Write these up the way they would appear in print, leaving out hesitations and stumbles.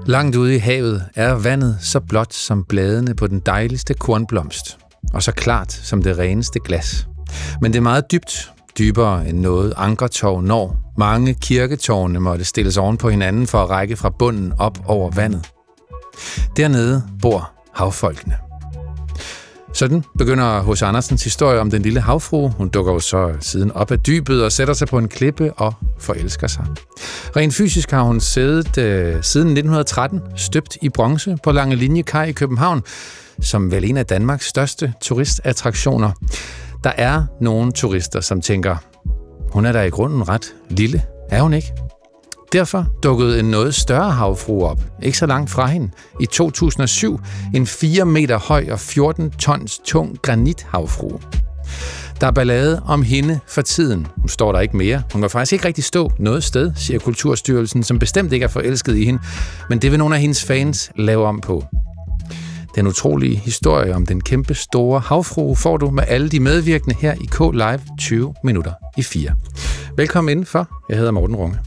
Langt ude i havet er vandet så blåt som bladene på den dejligste kornblomst, og så klart som det reneste glas. Men det er meget dybt, dybere end noget ankertov når. Mange kirketårne måtte stilles oven på hinanden for at række fra bunden op over vandet. Dernede bor havfolkene. Sådan begynder H.C. Andersens historie om den lille havfrue. Hun dukker jo så siden op af dybet og sætter sig på en klippe og forelsker sig. Rent fysisk har hun siddet siden 1913, støbt i bronze på Lange Kaj i København, som vel en af Danmarks største turistattraktioner. Der er nogle turister, som tænker, hun er da i grunden ret lille, er hun ikke? Derfor dukkede en noget større havfrue op, ikke så langt fra hende, i 2007, en 4 meter høj og 14 tons tung granithavfrue. Der er ballade om hende for tiden. Hun står der ikke mere. Hun må faktisk ikke rigtig stå noget sted, siger Kulturstyrelsen, som bestemt ikke er forelsket i hende, men det vil nogle af hendes fans lave om på. Den utrolige historie om den kæmpe store havfrue får du med alle de medvirkende her i K-Live 20 minutter i 4. Velkommen indenfor. Jeg hedder Morten Runge.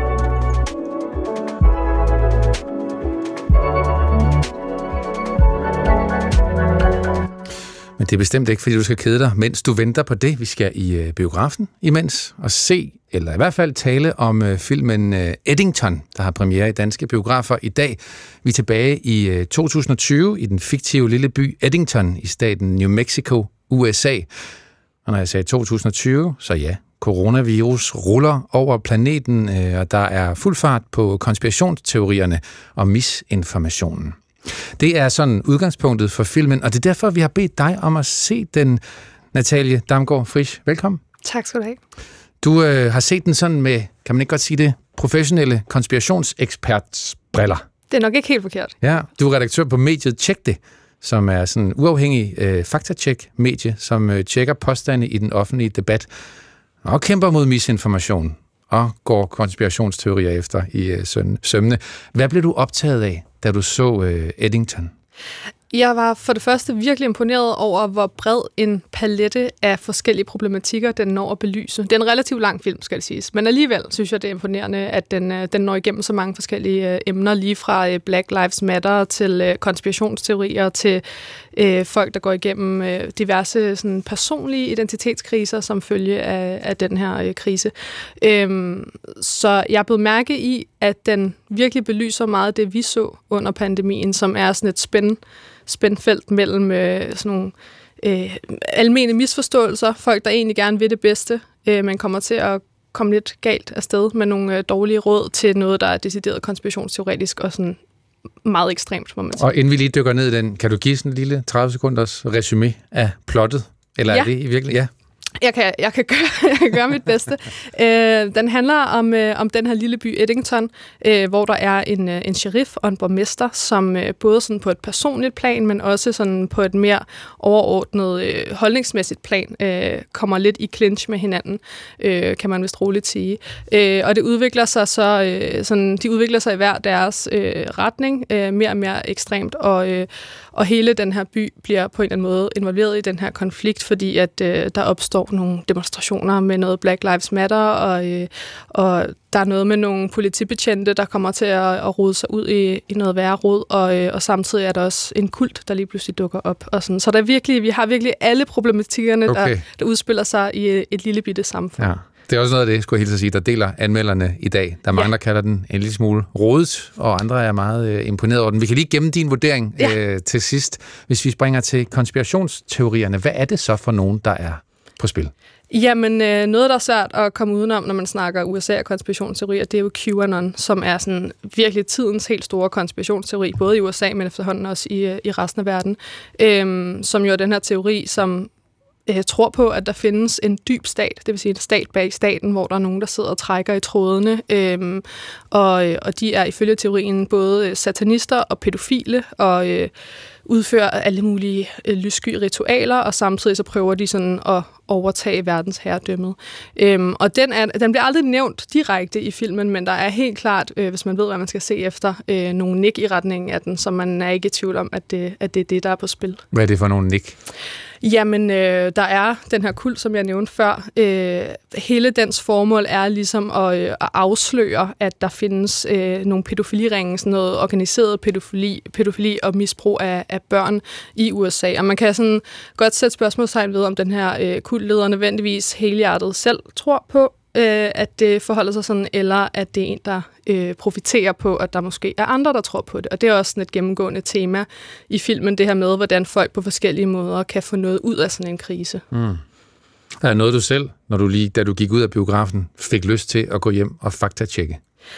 Men det er bestemt ikke, fordi du skal kede dig, mens du venter på det. Vi skal i biografen imens og se, eller i hvert fald tale om filmen Eddington, der har premiere i danske biografer i dag. Vi er tilbage i 2020 i den fiktive lille by Eddington i staten New Mexico, USA. Og når jeg sagde 2020, så ja, coronavirus ruller over planeten, og der er fuld fart på konspirationsteorierne og misinformationen. Det er sådan udgangspunktet for filmen, og det er derfor, vi har bedt dig om at se den, Natalie Damgaard Frisch. Velkommen. Tak skal du have. Du har set den sådan med, kan man ikke godt sige det, professionelle konspirationseksperts briller. Det er nok ikke helt forkert. Ja, du er redaktør på mediet Tjek Det, som er sådan en uafhængig faktatjek-medie, som tjekker påstande i den offentlige debat og kæmper mod misinformation og går konspirationsteorier efter i sømne. Hvad blev du optaget af, da du så Eddington? Jeg var for det første virkelig imponeret over, hvor bred en palette af forskellige problematikker, den når at belyse. Det er en relativt lang film, skal det siges, men alligevel synes jeg, det er imponerende, at den når igennem så mange forskellige emner, lige fra Black Lives Matter til konspirationsteorier til folk, der går igennem diverse sådan, personlige identitetskriser som følge af den her krise. Så jeg er blevet mærke i, at den virkelig belyser meget af det, vi så under pandemien, som er sådan et spændfelt mellem sådan nogle almene misforståelser, folk, der egentlig gerne vil det bedste, men kommer til at komme lidt galt afsted med nogle dårlige råd til noget, der er decideret konspirationsteoretisk og sådan meget ekstremt, må man sige. Og inden vi lige dykker ned i den, kan du give sådan en lille 30 sekunders resumé af plottet? Eller er det i virkeligheden? Ja. Jeg kan gøre mit bedste. Den handler om den her lille by Eddington, hvor der er en sheriff og en borgmester, som både sådan på et personligt plan, men også sådan på et mere overordnet holdningsmæssigt plan kommer lidt i clinch med hinanden, kan man vist roligt sige. Og det udvikler sig de udvikler sig i hver deres retning, mere og mere ekstremt, og hele den her by bliver på en eller anden måde involveret i den her konflikt, fordi at der opstår nogle demonstrationer med noget Black Lives Matter, og der er noget med nogle politibetjente, der kommer til at rode sig ud i noget værre rod, og samtidig er der også en kult, der lige pludselig dukker op. Og sådan. Så vi har virkelig alle problematikkerne, der udspiller sig i et lille bitte samfund. Ja. Det er også noget af det, skulle jeg hilse at sige, der deler anmelderne i dag. Der er mange, der kalder den en lille smule rodet, og andre er meget imponeret over den. Vi kan lige gemme din vurdering til sidst. Hvis vi springer til konspirationsteorierne, hvad er det så for nogen, der er på spil? Jamen, noget, der er svært at komme udenom, når man snakker USA og konspirationsteorier, det er jo QAnon, som er sådan virkelig tidens helt store konspirationsteori, både i USA, men efterhånden også i resten af verden, som jo er den her teori, som tror på, at der findes en dyb stat, det vil sige en stat bag staten, hvor der er nogen, der sidder og trækker i trådene, og de er ifølge teorien både satanister og pædofile, og udfører alle mulige lyssky ritualer, og samtidig så prøver de sådan at overtage verdensherredømmet. Og den bliver aldrig nævnt direkte i filmen, men der er helt klart, hvis man ved, hvad man skal se efter, nogle nik i retningen af den, så man er ikke i tvivl om, at det er det, der er på spil. Hvad er det for nogle nik? Jamen, der er den her kult, som jeg nævnte før. Hele dens formål er ligesom at afsløre, at der findes nogle pædofiliringe, sådan noget organiseret pædofili og misbrug af børn i USA. Og man kan sådan godt sætte spørgsmålstegn ved, om den her kultleder nødvendigvis helhjertet selv tror på, at det forholder sig sådan, eller at det er en, der profiterer på, at der måske er andre, der tror på det. Og det er også sådan et gennemgående tema i filmen, det her med, hvordan folk på forskellige måder kan få noget ud af sådan en krise. Er der noget, du selv, da du gik ud af biografen, fik lyst til at gå hjem og faktatjekke?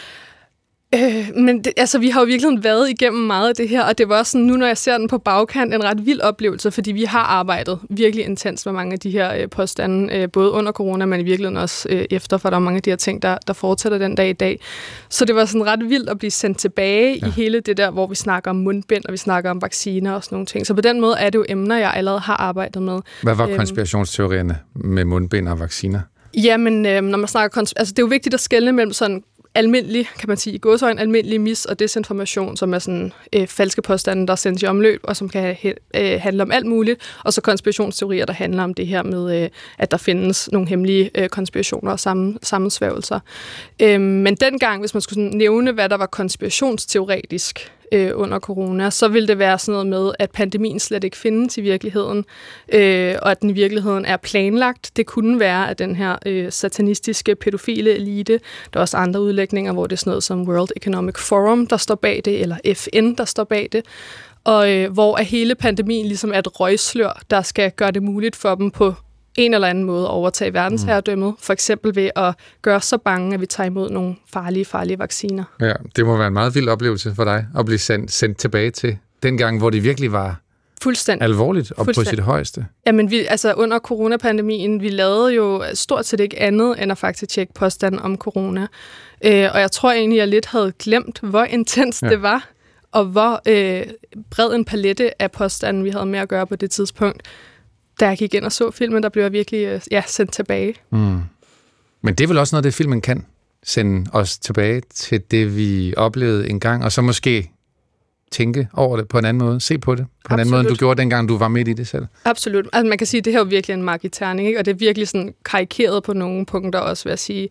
Men vi har jo virkelig været igennem meget af det her, og det var også sådan, nu når jeg ser den på bagkant, en ret vild oplevelse, fordi vi har arbejdet virkelig intens med mange af de her påstande, både under corona, men i virkeligheden også efter, for der er mange af de her ting, der fortsætter den dag i dag. Så det var sådan ret vildt at blive sendt tilbage i hele det der, hvor vi snakker om mundbind, og vi snakker om vacciner og sådan nogle ting. Så på den måde er det jo emner, jeg allerede har arbejdet med. Hvad var konspirationsteorierne med mundbind og vacciner? Jamen, når man snakker det er jo vigtigt at skelne mellem sådan almindelig, kan man sige, i gåseøjne, almindelig mis- og desinformation, som er sådan falske påstande, der sendes i omløb, og som kan handle om alt muligt, og så konspirationsteorier, der handler om det her med, at der findes nogle hemmelige konspirationer og sammensværgelser. Men dengang, hvis man skulle sådan nævne, hvad der var konspirationsteoretisk under corona, så ville det være sådan noget med, at pandemien slet ikke findes i virkeligheden, og at den i virkeligheden er planlagt. Det kunne være, at den her satanistiske pædofile elite, der er også andre udlægninger, hvor det er sådan noget som World Economic Forum, der står bag det, eller FN, der står bag det, og hvor hele pandemien ligesom er et røgslør, der skal gøre det muligt for dem på en eller anden måde at overtage verdensherredømmet, for eksempel ved at gøre så bange, at vi tager imod nogle farlige vacciner. Ja, det må være en meget vild oplevelse for dig, at blive sendt tilbage til den gang, hvor det virkelig var alvorligt og på sit højeste. Jamen, under coronapandemien, vi lavede jo stort set ikke andet, end at faktisk tjekke påstanden om corona. Og jeg tror egentlig, jeg lidt havde glemt, hvor intens det var, og hvor bred en palette af påstanden, vi havde med at gøre på det tidspunkt. Da jeg gik ind og så filmen, der blev jeg virkelig sendt tilbage. Men det er vel også noget, det filmen kan sende os tilbage til det, vi oplevede engang, og så måske tænke over det på en anden måde, se på det på en anden måde, end du gjorde dengang, du var midt i det selv. Absolut. Altså, man kan sige, at det her er virkelig en mark i terning, ikke? Og det er virkelig sådan karikeret på nogle punkter også, vil jeg sige.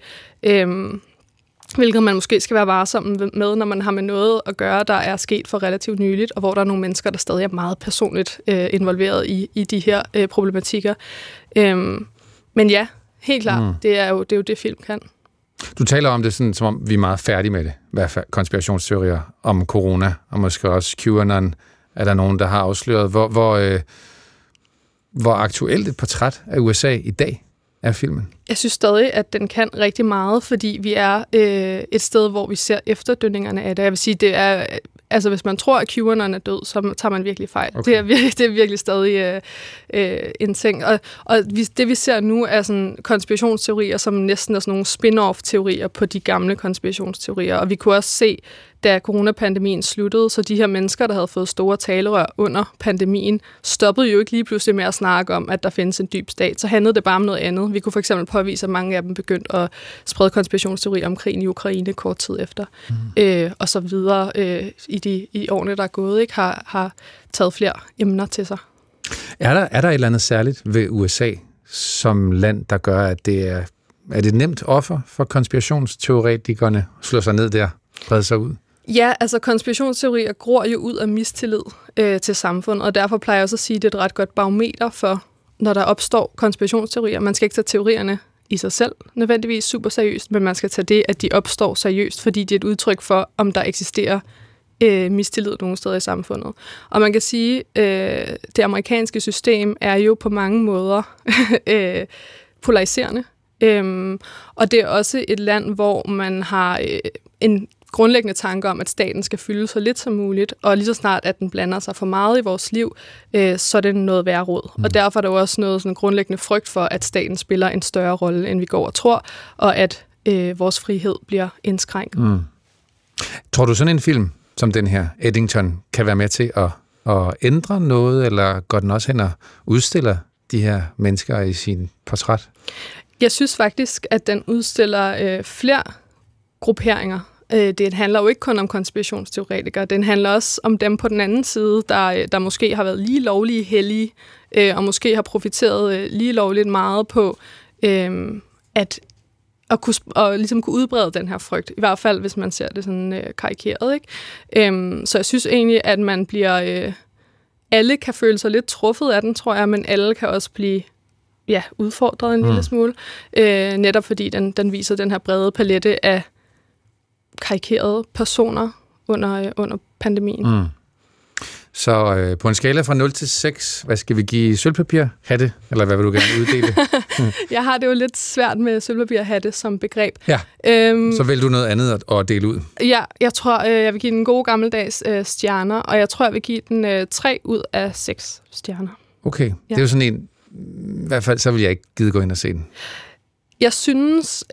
Hvilket man måske skal være varsom med, når man har med noget at gøre, der er sket for relativt nyligt, og hvor der er nogle mennesker, der stadig er meget personligt involveret i de her problematikker. Men ja, helt klart, det er jo det, film kan. Du taler om det sådan, som om vi er meget færdige med det, i hvert fald konspirationsteorier om corona, og måske også QAnon, er der nogen, der har afsløret. Hvor aktuelt et portræt af USA i dag er filmen? Jeg synes stadig, at den kan rigtig meget, fordi vi er et sted, hvor vi ser efterdønningerne af det. Jeg vil sige, det er, altså hvis man tror, at QAnon er død, så tager man virkelig fejl. Okay. Det er virkelig stadig en ting. Og det vi ser nu er sådan konspirationsteorier, som næsten er sådan nogle spin-off-teorier på de gamle konspirationsteorier. Og vi kunne også se, da coronapandemien sluttede, så de her mennesker, der havde fået store talerør under pandemien, stoppede jo ikke lige pludselig med at snakke om, at der findes en dyb stat. Så handlede det bare om noget andet. Vi kunne for eksempel påvise, at mange af dem begyndte at sprede konspirationsteorier om krigen i Ukraine kort tid efter. Og så videre i årene, der er gået, ikke, har taget flere emner til sig. Er der et eller andet særligt ved USA som land, der gør, at det er det nemt offer for konspirationsteoretikerne at slå sig ned der, brede sig ud? Ja, altså konspirationsteorier gror jo ud af mistillid til samfundet, og derfor plejer jeg også at sige, at det er et ret godt barometer for, når der opstår konspirationsteorier. Man skal ikke tage teorierne i sig selv nødvendigvis super seriøst, men man skal tage det, at de opstår seriøst, fordi det er et udtryk for, om der eksisterer mistillid nogle steder i samfundet. Og man kan sige, det amerikanske system er jo på mange måder polariserende. Og det er også et land, hvor man har en grundlæggende tanke om, at staten skal fylde så lidt som muligt, og lige så snart, at den blander sig for meget i vores liv, så er det noget værre råd. Og derfor er der jo også noget sådan grundlæggende frygt for, at staten spiller en større rolle, end vi går og tror, og at vores frihed bliver indskrænket. Tror du sådan en film som den her, Eddington, kan være med til at at ændre noget, eller går den også hen og udstiller de her mennesker i sin portræt? Jeg synes faktisk, at den udstiller flere grupperinger. Det handler jo ikke kun om konspirationsteoretikere, den handler også om dem på den anden side, der måske har været lige lovlige hellige, og måske har profiteret lige lovligt meget på at ligesom kunne udbrede den her frygt. I hvert fald, hvis man ser det sådan karikeret. Ikke? Så jeg synes egentlig, at man bliver... alle kan føle sig lidt truffet af den, tror jeg, men alle kan også blive udfordret en lille smule. Netop fordi den viser den her brede palette af karikerede personer under pandemien. Så på en skala fra 0 til 6, hvad skal vi give? Sølvpapir, hatte, eller hvad vil du gerne uddele? Jeg har det jo lidt svært med sølvpapir og hatte som begreb. Ja, så vil du noget andet at dele ud? Ja, jeg tror, jeg vil give den gode gammeldags stjerner, og jeg tror, jeg vil give den 3 ud af 6 stjerner. Okay, det er jo sådan en, i hvert fald så vil jeg ikke gide gå ind og se den. Jeg synes,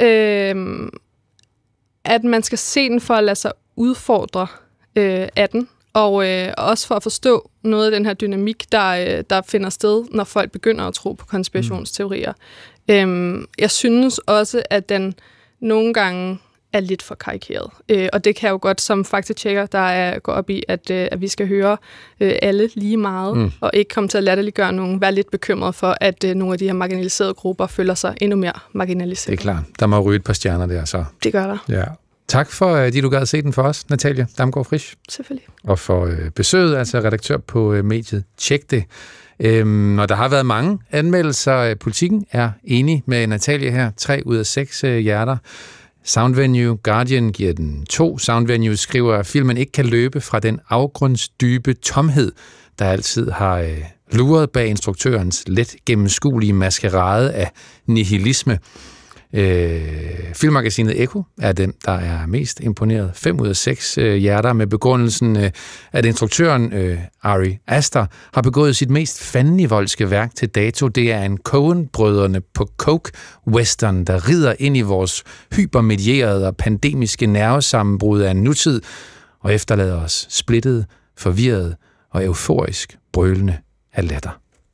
at man skal se den for at lade sig udfordre af den, og også for at forstå noget af den her dynamik, der finder sted, når folk begynder at tro på konspirationsteorier. Jeg synes også, at den nogle gange er lidt for karikeret. Og det kan jo godt som faktatjekker, der går op i, at vi skal høre alle lige meget, og ikke komme til at latterliggøre nogen, være lidt bekymret for, at nogle af de her marginaliserede grupper føler sig endnu mere marginaliseret. Det er klart. Der må ryge et par stjerner der, så. Det gør der. Ja. Tak for, at du gad at se den for os, Natalia Damgaard Frisch. Selvfølgelig. Og for besøget, altså redaktør på mediet. Tjek det. Når der har været mange anmeldelser, Politikken er enig med Natalia her. 3 ud af 6 hjerter. Soundvenue, Guardian giver den 2. Soundvenue skriver, at filmen ikke kan løbe fra den afgrundsdybe tomhed, der altid har luret bag instruktørens let gennemskuelige maskerade af nihilisme. Filmmagasinet Ekko er den, der er mest imponeret. 5 ud af 6 hjerter med begrundelsen, at instruktøren Ari Aster har begået sit mest fandenivoldske værk til dato. Det er en Coen-brødrene på coke-western, der rider ind i vores hypermedierede og pandemiske nervesammenbrud af en nutid og efterlader os splittet, forvirret og euforisk brølende af latter.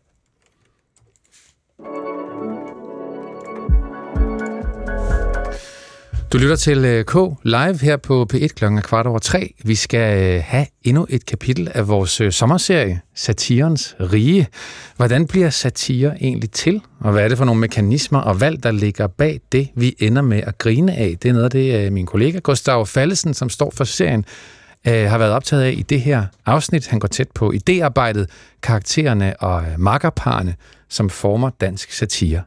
Du lytter til K live her på P1 3:15. Vi skal have endnu et kapitel af vores sommerserie, Satirens Rige. Hvordan bliver satire egentlig til? Og hvad er det for nogle mekanismer og valg, der ligger bag det, vi ender med at grine af? Det er noget af det, min kollega Gustav Fallesen, som står for serien, har været optaget af i det her afsnit. Han går tæt på idéarbejdet, karaktererne og makkerparerne, som former dansk satire.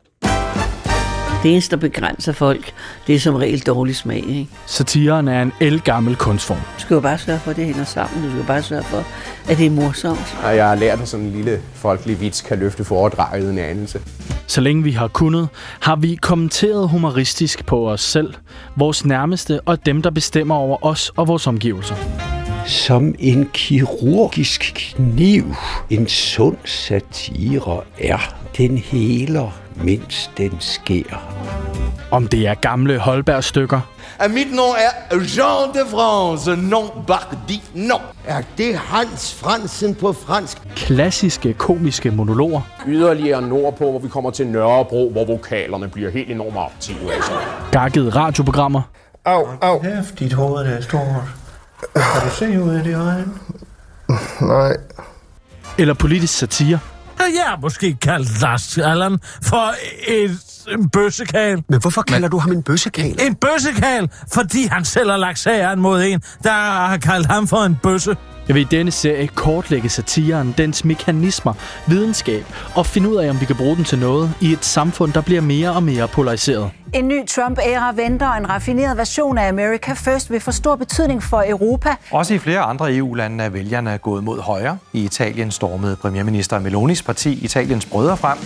Det eneste, der begrænser folk, det er som regel dårlig smag, ikke? Satiren er en ældgammel kunstform. Du skal jo bare sørge for, at det hænger sammen. Du skal jo bare sørge for, at det er morsomt. Og jeg har lært, at sådan en lille folkelig vits kan løfte foredraget en anelse. Så længe vi har kunnet, har vi kommenteret humoristisk på os selv, vores nærmeste og dem, der bestemmer over os og vores omgivelser. Som en kirurgisk kniv, en sund satire er. Den heler, mens den sker. Om det er gamle Holberg-stykker. Mit nom er Jean de France, non Bardi, non. Er det Hans Fransen på fransk? Klassiske komiske monologer. Yderligere nordpå, hvor vi kommer til Nørrebro, hvor vokalerne bliver helt enormt aktive. Altså. Gakkede radioprogrammer. Au. Hæft, dit hoved er stort. Kan du se ud af det øjne? Nej. Eller politisk satire. Jeg har måske kaldt Lars Allan for en bøssekal. Men hvorfor kalder du ham en bøssekal? En bøssekal, fordi han selv har lagt sageren mod en, der har kaldt ham for en bøsse. Jeg vil i denne serie kortlægge satiren, dens mekanismer, videnskab og finde ud af, om vi kan bruge den til noget i et samfund, der bliver mere og mere polariseret. En ny Trump-æra venter, og en raffineret version af America First vil få stor betydning for Europa. Også i flere andre EU-lande er vælgerne gået mod højre. I Italien stormede premierminister Melonis parti Italiens brødre frem.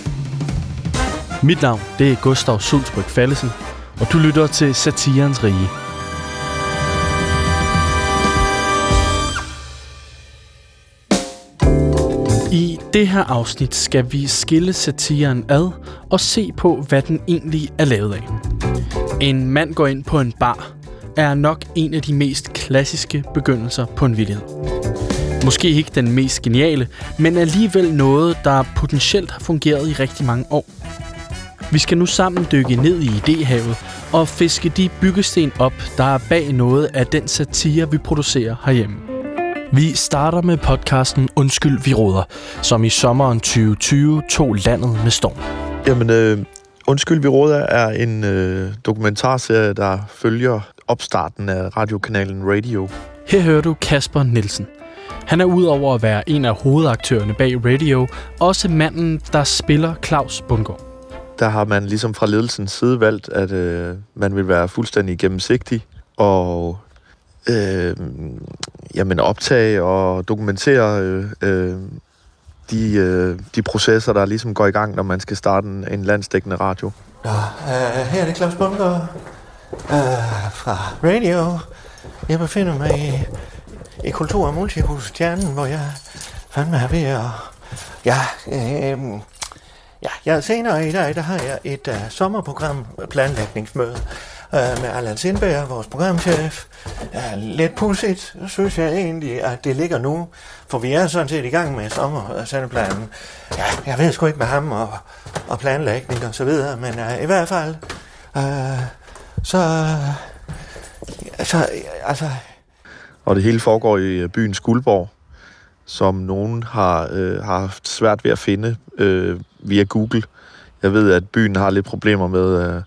Mit navn, det er Gustav Sulzbryg Fallesen, og du lytter til Satirens Rige. I det her afsnit skal vi skille satiren ad og se på, hvad den egentlig er lavet af. En mand går ind på en bar er nok en af de mest klassiske begyndelser på en vittighed. Måske ikke den mest geniale, men alligevel noget, der potentielt har fungeret i rigtig mange år. Vi skal nu sammen dykke ned i idéhavet og fiske de byggesten op, der er bag noget af den satire, vi producerer herhjemme. Vi starter med podcasten Undskyld, vi råder, som i sommeren 2020 tog landet med storm. Jamen, Undskyld, vi råder er en dokumentarserie, der følger opstarten af radiokanalen Radio. Her hører du Kasper Nielsen. Han er udover at være en af hovedaktørerne bag Radio, også manden, der spiller Claus Bundgaard. Der har man ligesom fra ledelsens side valgt, at man vil være fuldstændig gennemsigtig og optage og dokumentere de processer, der ligesom går i gang, når man skal starte en landsdækkende radio. Her er det Claus Bundgaard fra Radio. Jeg befinder mig i Kultur- og Multihuset Stjernen, hvor jeg fandme er ved at... senere i dag, der har jeg et sommerprogram planlægningsmøde med Allan Sindberg, vores programchef. Lidt pudsigt, synes jeg egentlig, at det ligger nu, for vi er sådan set i gang med sommersendeplanen. Ja, jeg ved sgu ikke med ham og planlægning og så videre, men i hvert fald, Og det hele foregår i byen Skuldborg, som nogen har haft svært ved at finde via Google. Jeg ved, at byen har lidt problemer med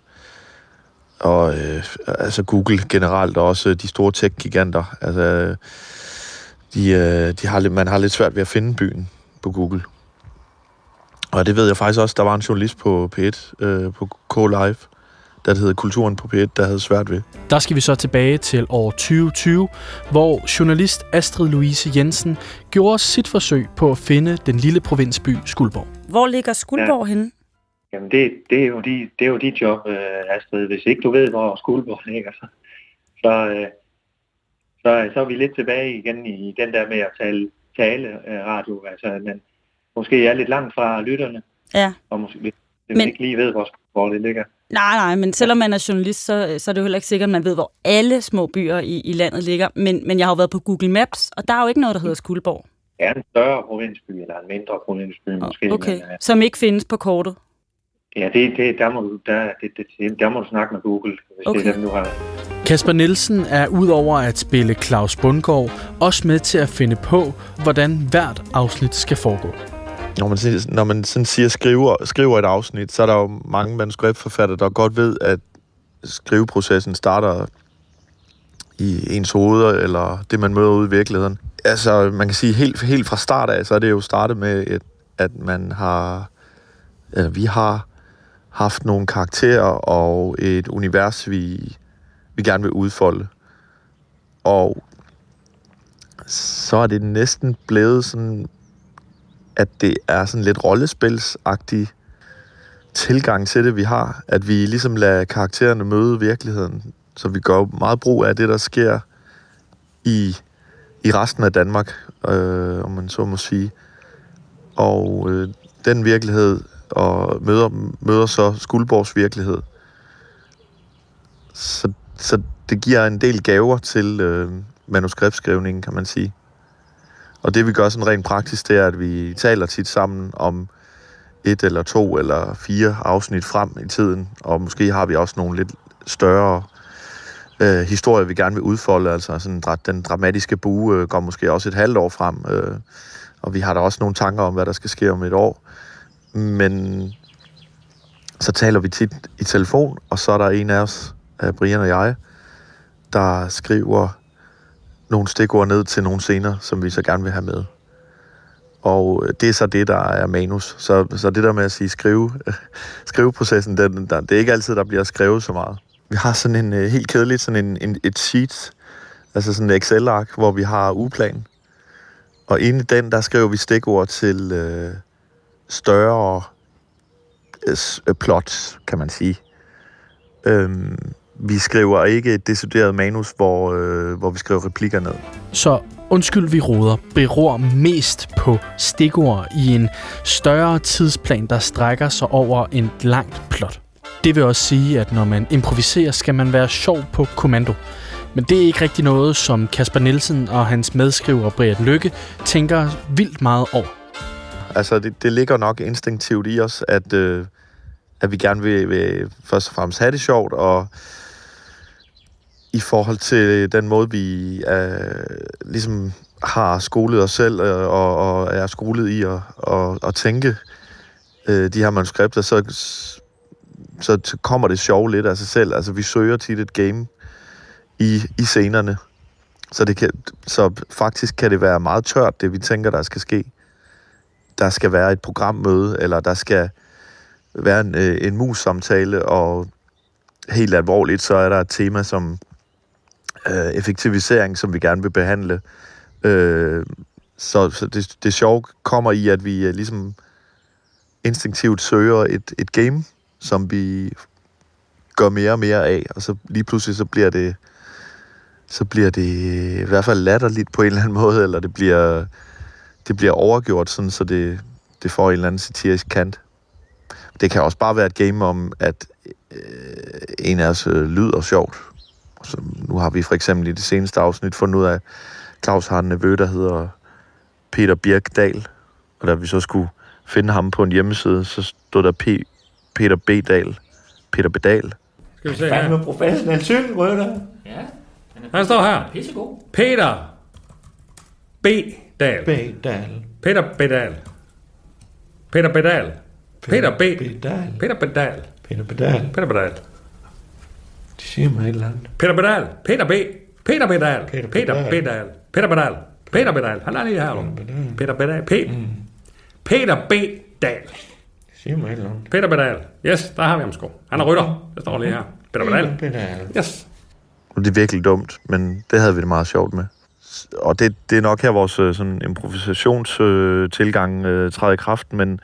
Google generelt, og også de store tech-giganter. Altså, man har lidt svært ved at finde byen på Google. Og det ved jeg faktisk også, der var en journalist på P1, på K-Live, der hedder Kulturen på P1, der havde svært ved. Der skal vi så tilbage til år 2020, hvor journalist Astrid Louise Jensen gjorde sit forsøg på at finde den lille provinsby Skuldborg. Hvor ligger Skuldborg henne? Jamen, det er jo dit job, Astrid. Hvis ikke du ved, hvor Skuldborg ligger, så er vi lidt tilbage igen i den der med at tale radio. Altså, men måske er lidt langt fra lytterne. Ja. Og måske ikke lige ved, hvor det ligger. Nej, men selvom man er journalist, så er det jo heller ikke sikkert, at man ved, hvor alle små byer i landet ligger. Men jeg har jo været på Google Maps, og der er jo ikke noget, der hedder Skuldborg. Det er en større provinsby, eller en mindre provinsby måske. Okay, men, som ikke findes på kortet? Ja, der må du snakke med Google, hvis okay. Det er dem, du har. Kasper Nielsen er udover at spille Claus Bundgaard også med til at finde på, hvordan hvert afsnit skal foregå. Når man sådan siger skriver et afsnit, så er der jo mange manuskriptforfattere, der godt ved, at skriveprocessen starter i ens hoveder, eller det, man møder ude i virkeligheden. Altså, man kan sige, helt fra start af, så er det jo startet med, at vi har haft nogle karakterer og et univers, vi gerne vil udfolde. Og så er det næsten blevet sådan, at det er sådan lidt rollespilsagtig tilgang til det, vi har. At vi ligesom lader karaktererne møde virkeligheden. Så vi gør meget brug af det, der sker i resten af Danmark, om man så må sige. Og den virkelighed og møder så Skuldborgs virkelighed. Så det giver en del gaver til manuskriptskrivningen, kan man sige. Og det vi gør sådan rent praktisk, det er, at vi taler tit sammen om 1 eller 2 eller 4 afsnit frem i tiden. Og måske har vi også nogle lidt større historier, vi gerne vil udfolde. Altså sådan, den dramatiske bue går måske også et halvt år frem. Og vi har da også nogle tanker om, hvad der skal ske om et år. Men så taler vi tit i telefon, og så er der en af os, Brian og jeg, der skriver nogle stikord ned til nogle scener, som vi så gerne vil have med. Og det er så det, der er manus. Så det der med at sige skriveprocessen, det er ikke altid, der bliver skrevet så meget. Vi har sådan en helt kedeligt, sådan et sheet, altså sådan et Excel-ark, hvor vi har ugeplan. Og inde i den, der skriver vi stikord til større plots, kan man sige. Vi skriver ikke et decideret manus, hvor vi skriver replikker ned. Så Undskyld, vi råder beror mest på stikord i en større tidsplan, der strækker sig over en langt plot. Det vil også sige, at når man improviserer, skal man være sjov på kommando. Men det er ikke rigtig noget, som Kasper Nielsen og hans medskriver Britt Lykke tænker vildt meget over. Altså, det ligger nok instinktivt i os, at vi gerne vil først og fremmest have det sjovt, og i forhold til den måde, vi ligesom har skolet os selv og er skolet i at tænke de her manuskripter, så kommer det sjove lidt af sig selv. Altså, vi søger tit et game i scenerne, så faktisk kan det være meget tørt, det vi tænker, der skal ske. Der skal være et programmøde, eller der skal være en mus-samtale, og helt alvorligt, så er der et tema som effektivisering, som vi gerne vil behandle. Så det sjove kommer i, at vi ligesom instinktivt søger et game, som vi gør mere og mere af, og så lige pludselig så bliver det i hvert fald latterligt på en eller anden måde, eller det bliver overgjort, sådan, så det får en eller anden satirisk kant. Det kan også bare være et game om, at en af os lyder sjovt. Så nu har vi for eksempel i det seneste afsnit fundet ud af, at Claus har en nevø, der hedder Peter Birkdal, og da vi så skulle finde ham på en hjemmeside, så stod der Peter Bedal. Peter Bedal. Skal vi se her? Med professionel cykelrytter. Ja. Han står her. Pissegod. Peter Bedal. Peter Bedal. Peter Bedal. Peter Bedal. Peter Bedal. Peter Bedal. Peter Bedal. Det siger mig et eller andet. Peter Bedal. Peter Bedal. Peter Bedal. Peter Bedal. Peter Bedal. Han er lige her. Peter Bedal. Peter Bedal. Siger mig et eller andet. Peter Bedal. Yes, der har vi ham sgu. Han er rytter. Der står lige her. Peter Bedal. Yes. Det er virkelig dumt, men det havde vi det meget sjovt med. Og det er nok her vores sådan improvisationstilgang træder i kraft, men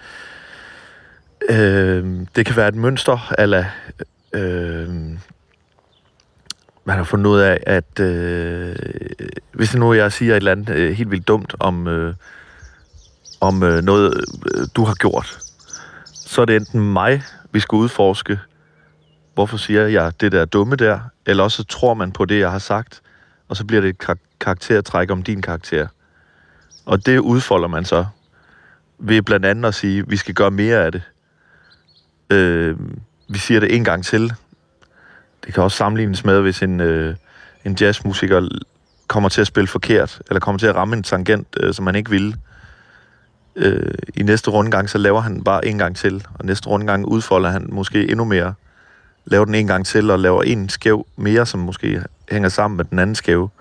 det kan være et mønster, eller man har fundet ud af, at hvis det nu jeg siger et eller andet helt vildt dumt om noget, du har gjort, så er det enten mig, vi skal udforske, hvorfor siger jeg det der dumme der, eller også tror man på det, jeg har sagt, og så bliver det et karaktertræk om din karakter. Og det udfolder man så ved blandt andet at sige, at vi skal gøre mere af det. Vi siger det en gang til. Det kan også sammenlignes med, hvis en jazzmusiker kommer til at spille forkert, eller kommer til at ramme en tangent, som man ikke ville. I næste rundgang, så laver han bare en gang til, og næste rundgang udfolder han måske endnu mere. Laver den en gang til, og laver en skæv mere, som måske hænger sammen med den anden skæve.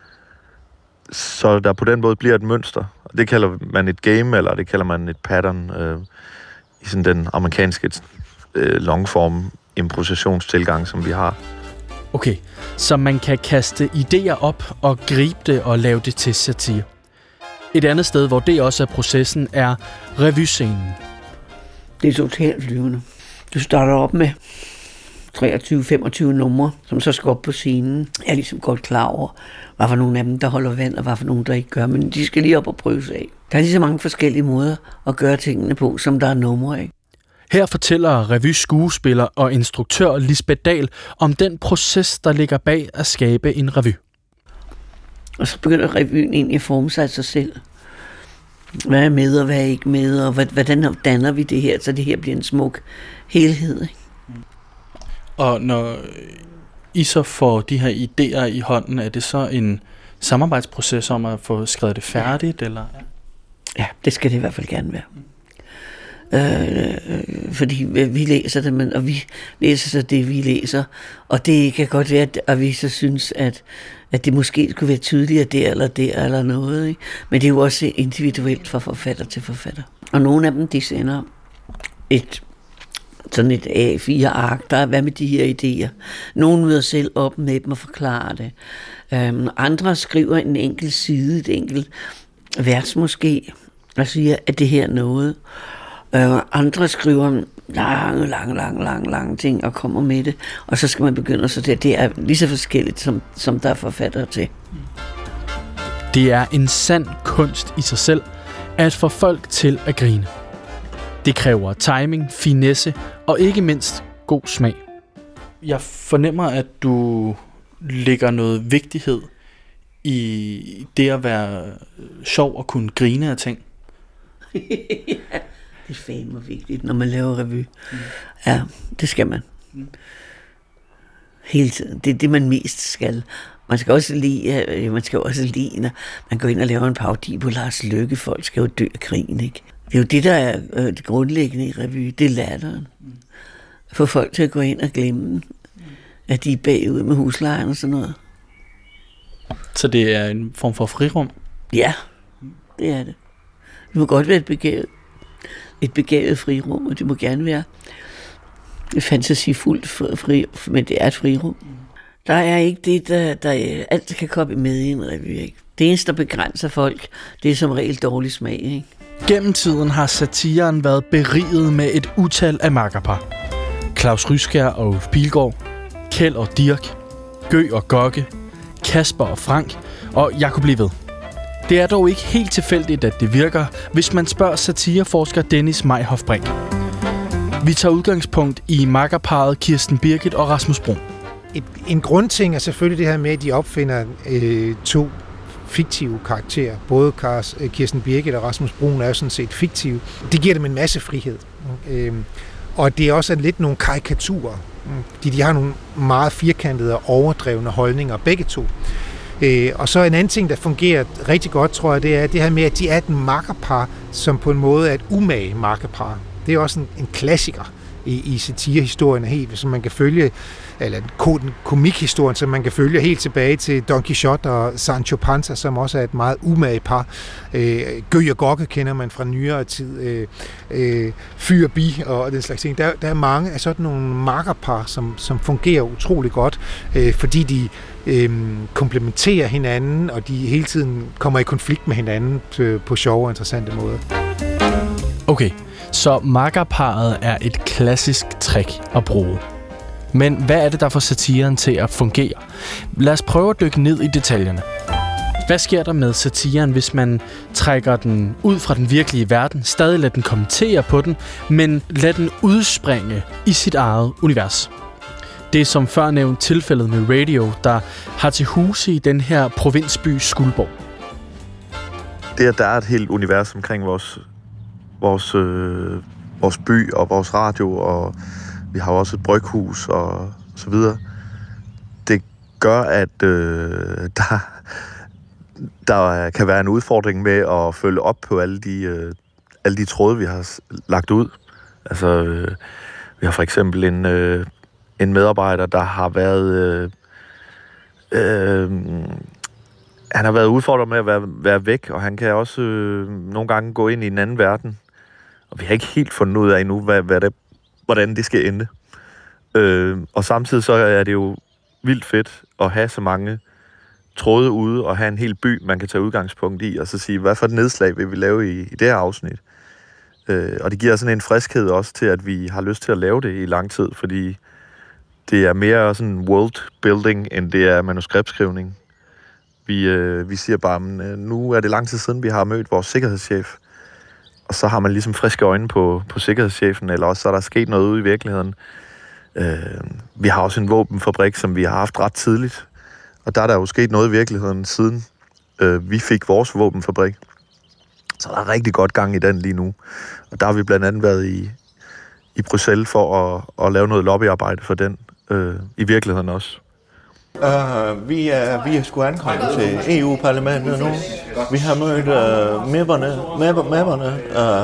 Så der på den måde bliver et mønster. Og det kalder man et game, eller det kalder man et pattern i sådan den amerikanske longform improvisationstilgang, som vi har. Okay, så man kan kaste idéer op og gribe det og lave det til satire. Et andet sted, hvor det også er processen, er revyscenen. Det er totalt flyvende. Du starter op med 23-25 numre, som så skal op på scenen. Jeg er ligesom godt klar over, hvad for nogle af dem, der holder vand, og hvad for nogle, der ikke gør, men de skal lige op og prøves af. Der er lige så mange forskellige måder at gøre tingene på, som der er numre af. Her fortæller revyskuespiller og instruktør Lisbeth Dahl om den proces, der ligger bag at skabe en revy. Og så begynder revyen egentlig at forme sig af sig selv. Hvad er med, og hvad er ikke med, og hvordan danner vi det her, så det her bliver en smuk helhed, ikke? Og når I så får de her idéer i hånden, er det så en samarbejdsproces om at få skrevet det færdigt? Eller? Ja, det skal det i hvert fald gerne være. Fordi vi læser det, og vi læser så det, vi læser. Og det kan godt være, at vi så synes, at det måske skulle være tydeligere der eller noget. Ikke? Men det er jo også individuelt fra forfatter til forfatter. Og nogle af dem, de sender sådan et A4-ark, der er hvad med de her idéer. Nogle møder selv op med dem og forklarer det. Andre skriver en enkelt side, et enkelt vers måske, og siger, at det her er noget. Andre skriver lange ting og kommer med det, og så skal man begynde, så det er lige så forskelligt, som der er forfattere til. Det er en sand kunst i sig selv, at få folk til at grine. Det kræver timing, finesse og ikke mindst god smag. Jeg fornemmer, at du ligger noget vigtighed i det at være sjov og kunne grine af ting. Ja, det er fandme vigtigt, når man laver revy. Ja, det skal man. Hele tiden. Det er det, man mest skal. Man skal også lide, når man går ind og laver en parodi på Lars Løkke. Folk skal jo dø af krigen, ikke? Det er jo det, der er det grundlæggende i revy. Det er latteren. Få folk til at gå ind og glemme, at de er bagud med huslejen og sådan noget. Så det er en form for frirum? Ja, det er det. Det må godt være et begavet frirum, og det må gerne være et fantasifuldt fri, men det er et frirum. Der er ikke det, der alt kan komme med i en revy, ikke? Det eneste, der begrænser folk, det er som regel dårlig smag, ikke? Gennem tiden har satiren været beriget med et utal af makkerpar. Claus Ryskjær og Ulf Pilgaard, Kjeld og Dirch, Gøg og Gokke, Kasper og Frank, og jeg kunne blive ved. Det er dog ikke helt tilfældigt, at det virker, hvis man spørger satireforsker Dennis Meihoff Brink. Vi tager udgangspunkt i makkerparret Kirsten Birgit og Rasmus Bruun. En grundting er selvfølgelig det her med, at de opfinder to fiktive karakterer. Både Kirsten Birgit og Rasmus Bruun er jo sådan set fiktive. Det giver dem en masse frihed. Og det er også lidt nogle karikaturer. De har nogle meget firkantede og overdrevne holdninger, begge to. Og så en anden ting, der fungerer rigtig godt, tror jeg, det er det her med, at de er et makkerpar, som på en måde er et umage makkerpar. Det er også en klassiker i satirehistorien helt, som man kan følge, eller komikhistorien, som man kan følge helt tilbage til Don Quixote og Sancho Panza, som også er et meget umage par. Gøg og Gokke kender man fra nyere tid. Fyr Bi og den slags ting. Der er mange af sådan nogle makkerpar, som fungerer utrolig godt, fordi de komplementerer hinanden, og de hele tiden kommer i konflikt med hinanden på sjove og interessante måder. Okay, så makkerparret er et klassisk trick at bruge. Men hvad er det, der får satiren til at fungere? Lad os prøve at dykke ned i detaljerne. Hvad sker der med satiren, hvis man trækker den ud fra den virkelige verden, stadig lader den kommentere på den, men lader den udspringe i sit eget univers? Det er som før nævnt tilfældet med Radio, der har til huse i den her provinsby Skuldborg. Det, at der er et helt univers omkring vores by og vores radio, og vi har også et bryghus og så videre. Det gør, at der kan være en udfordring med at følge op på alle de tråde, vi har lagt ud. Altså, vi har for eksempel en medarbejder, der har været han har været udfordret med at være væk, og han kan også nogle gange gå ind i en anden verden. Og vi har ikke helt fundet ud af endnu, hvordan det skal ende. Og samtidig så er det jo vildt fedt at have så mange tråde ude, og have en hel by, man kan tage udgangspunkt i, og så sige, hvad for et nedslag vil vi lave i det her afsnit? Og det giver sådan en friskhed også til, at vi har lyst til at lave det i lang tid, fordi det er mere sådan world building, end det er manuskriptskrivning. Vi siger bare, nu er det lang tid siden, vi har mødt vores sikkerhedschef, og så har man ligesom friske øjne på sikkerhedschefen, eller også så er der sket noget ude i virkeligheden. Vi har også en våbenfabrik, som vi har haft ret tidligt, og der er der jo sket noget i virkeligheden, siden vi fik vores våbenfabrik. Så der er rigtig godt gang i den lige nu. Og der har vi blandt andet været i Bruxelles for at lave noget lobbyarbejde for den, i virkeligheden også. Vi er sgu ankommet til EU-parlamentet nu. Vi har mødt mæpperne.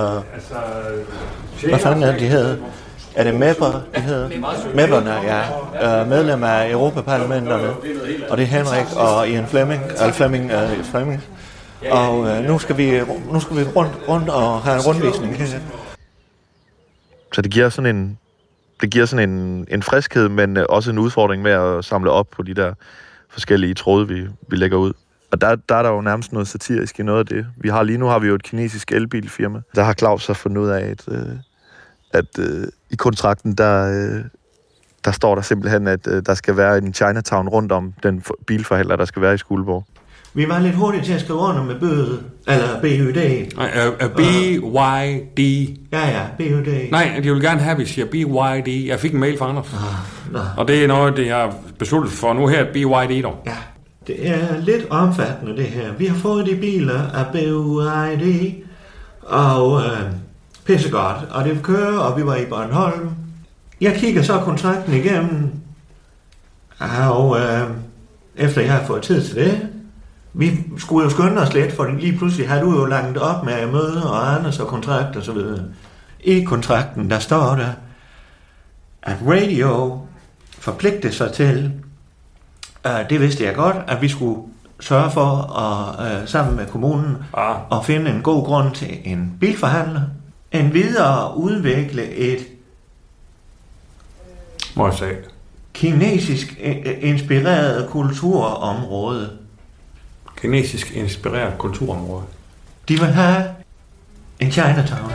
Hvad fanden er de hedder? Er det mæpper, de hedder? Mæpperne, ja. Medlemmer af Europaparlamenterne. Og det er Henrik og Ian Fleming. Og nu skal vi rundt og have en rundvisning. Så det giver sådan en friskhed, men også en udfordring med at samle op på de der forskellige tråde, vi lægger ud. Og der er der jo nærmest noget satirisk i noget af det. Lige nu har vi jo et kinesisk elbilfirma. Der har Claus så fundet ud af, at i kontrakten, der står der simpelthen, at der skal være en Chinatown rundt om den bilforhandler, der skal være i Skuldborg. Vi var lidt hurtige til at skrive under med bøde, eller BYD. BYD. Ja, BYD. Nej, de vil gerne have, at vi siger BYD. Jeg fik en mail fra Anders. Og det er noget, det jeg har besluttet for nu her, BYD dog. Ja, det er lidt omfattende det her. Vi har fået de biler af BYD, og pissegodt. Og det kører, og vi var i Bornholm. Jeg kigger så kontrakten igennem, og efter jeg har fået tid til det, vi skulle jo skynde os lidt, for lige pludselig har du jo langt op med møde og Anders og kontrakt og så videre. I kontrakten, der står der, at radio forpligtede sig til, det vidste jeg godt, at vi skulle sørge for, at sammen med kommunen, at finde en god grund til en bilforhandler, en videre udvikle et kinesisk inspireret kulturområde. Kinesisk inspireret kulturområde. De vil have en Chinatown.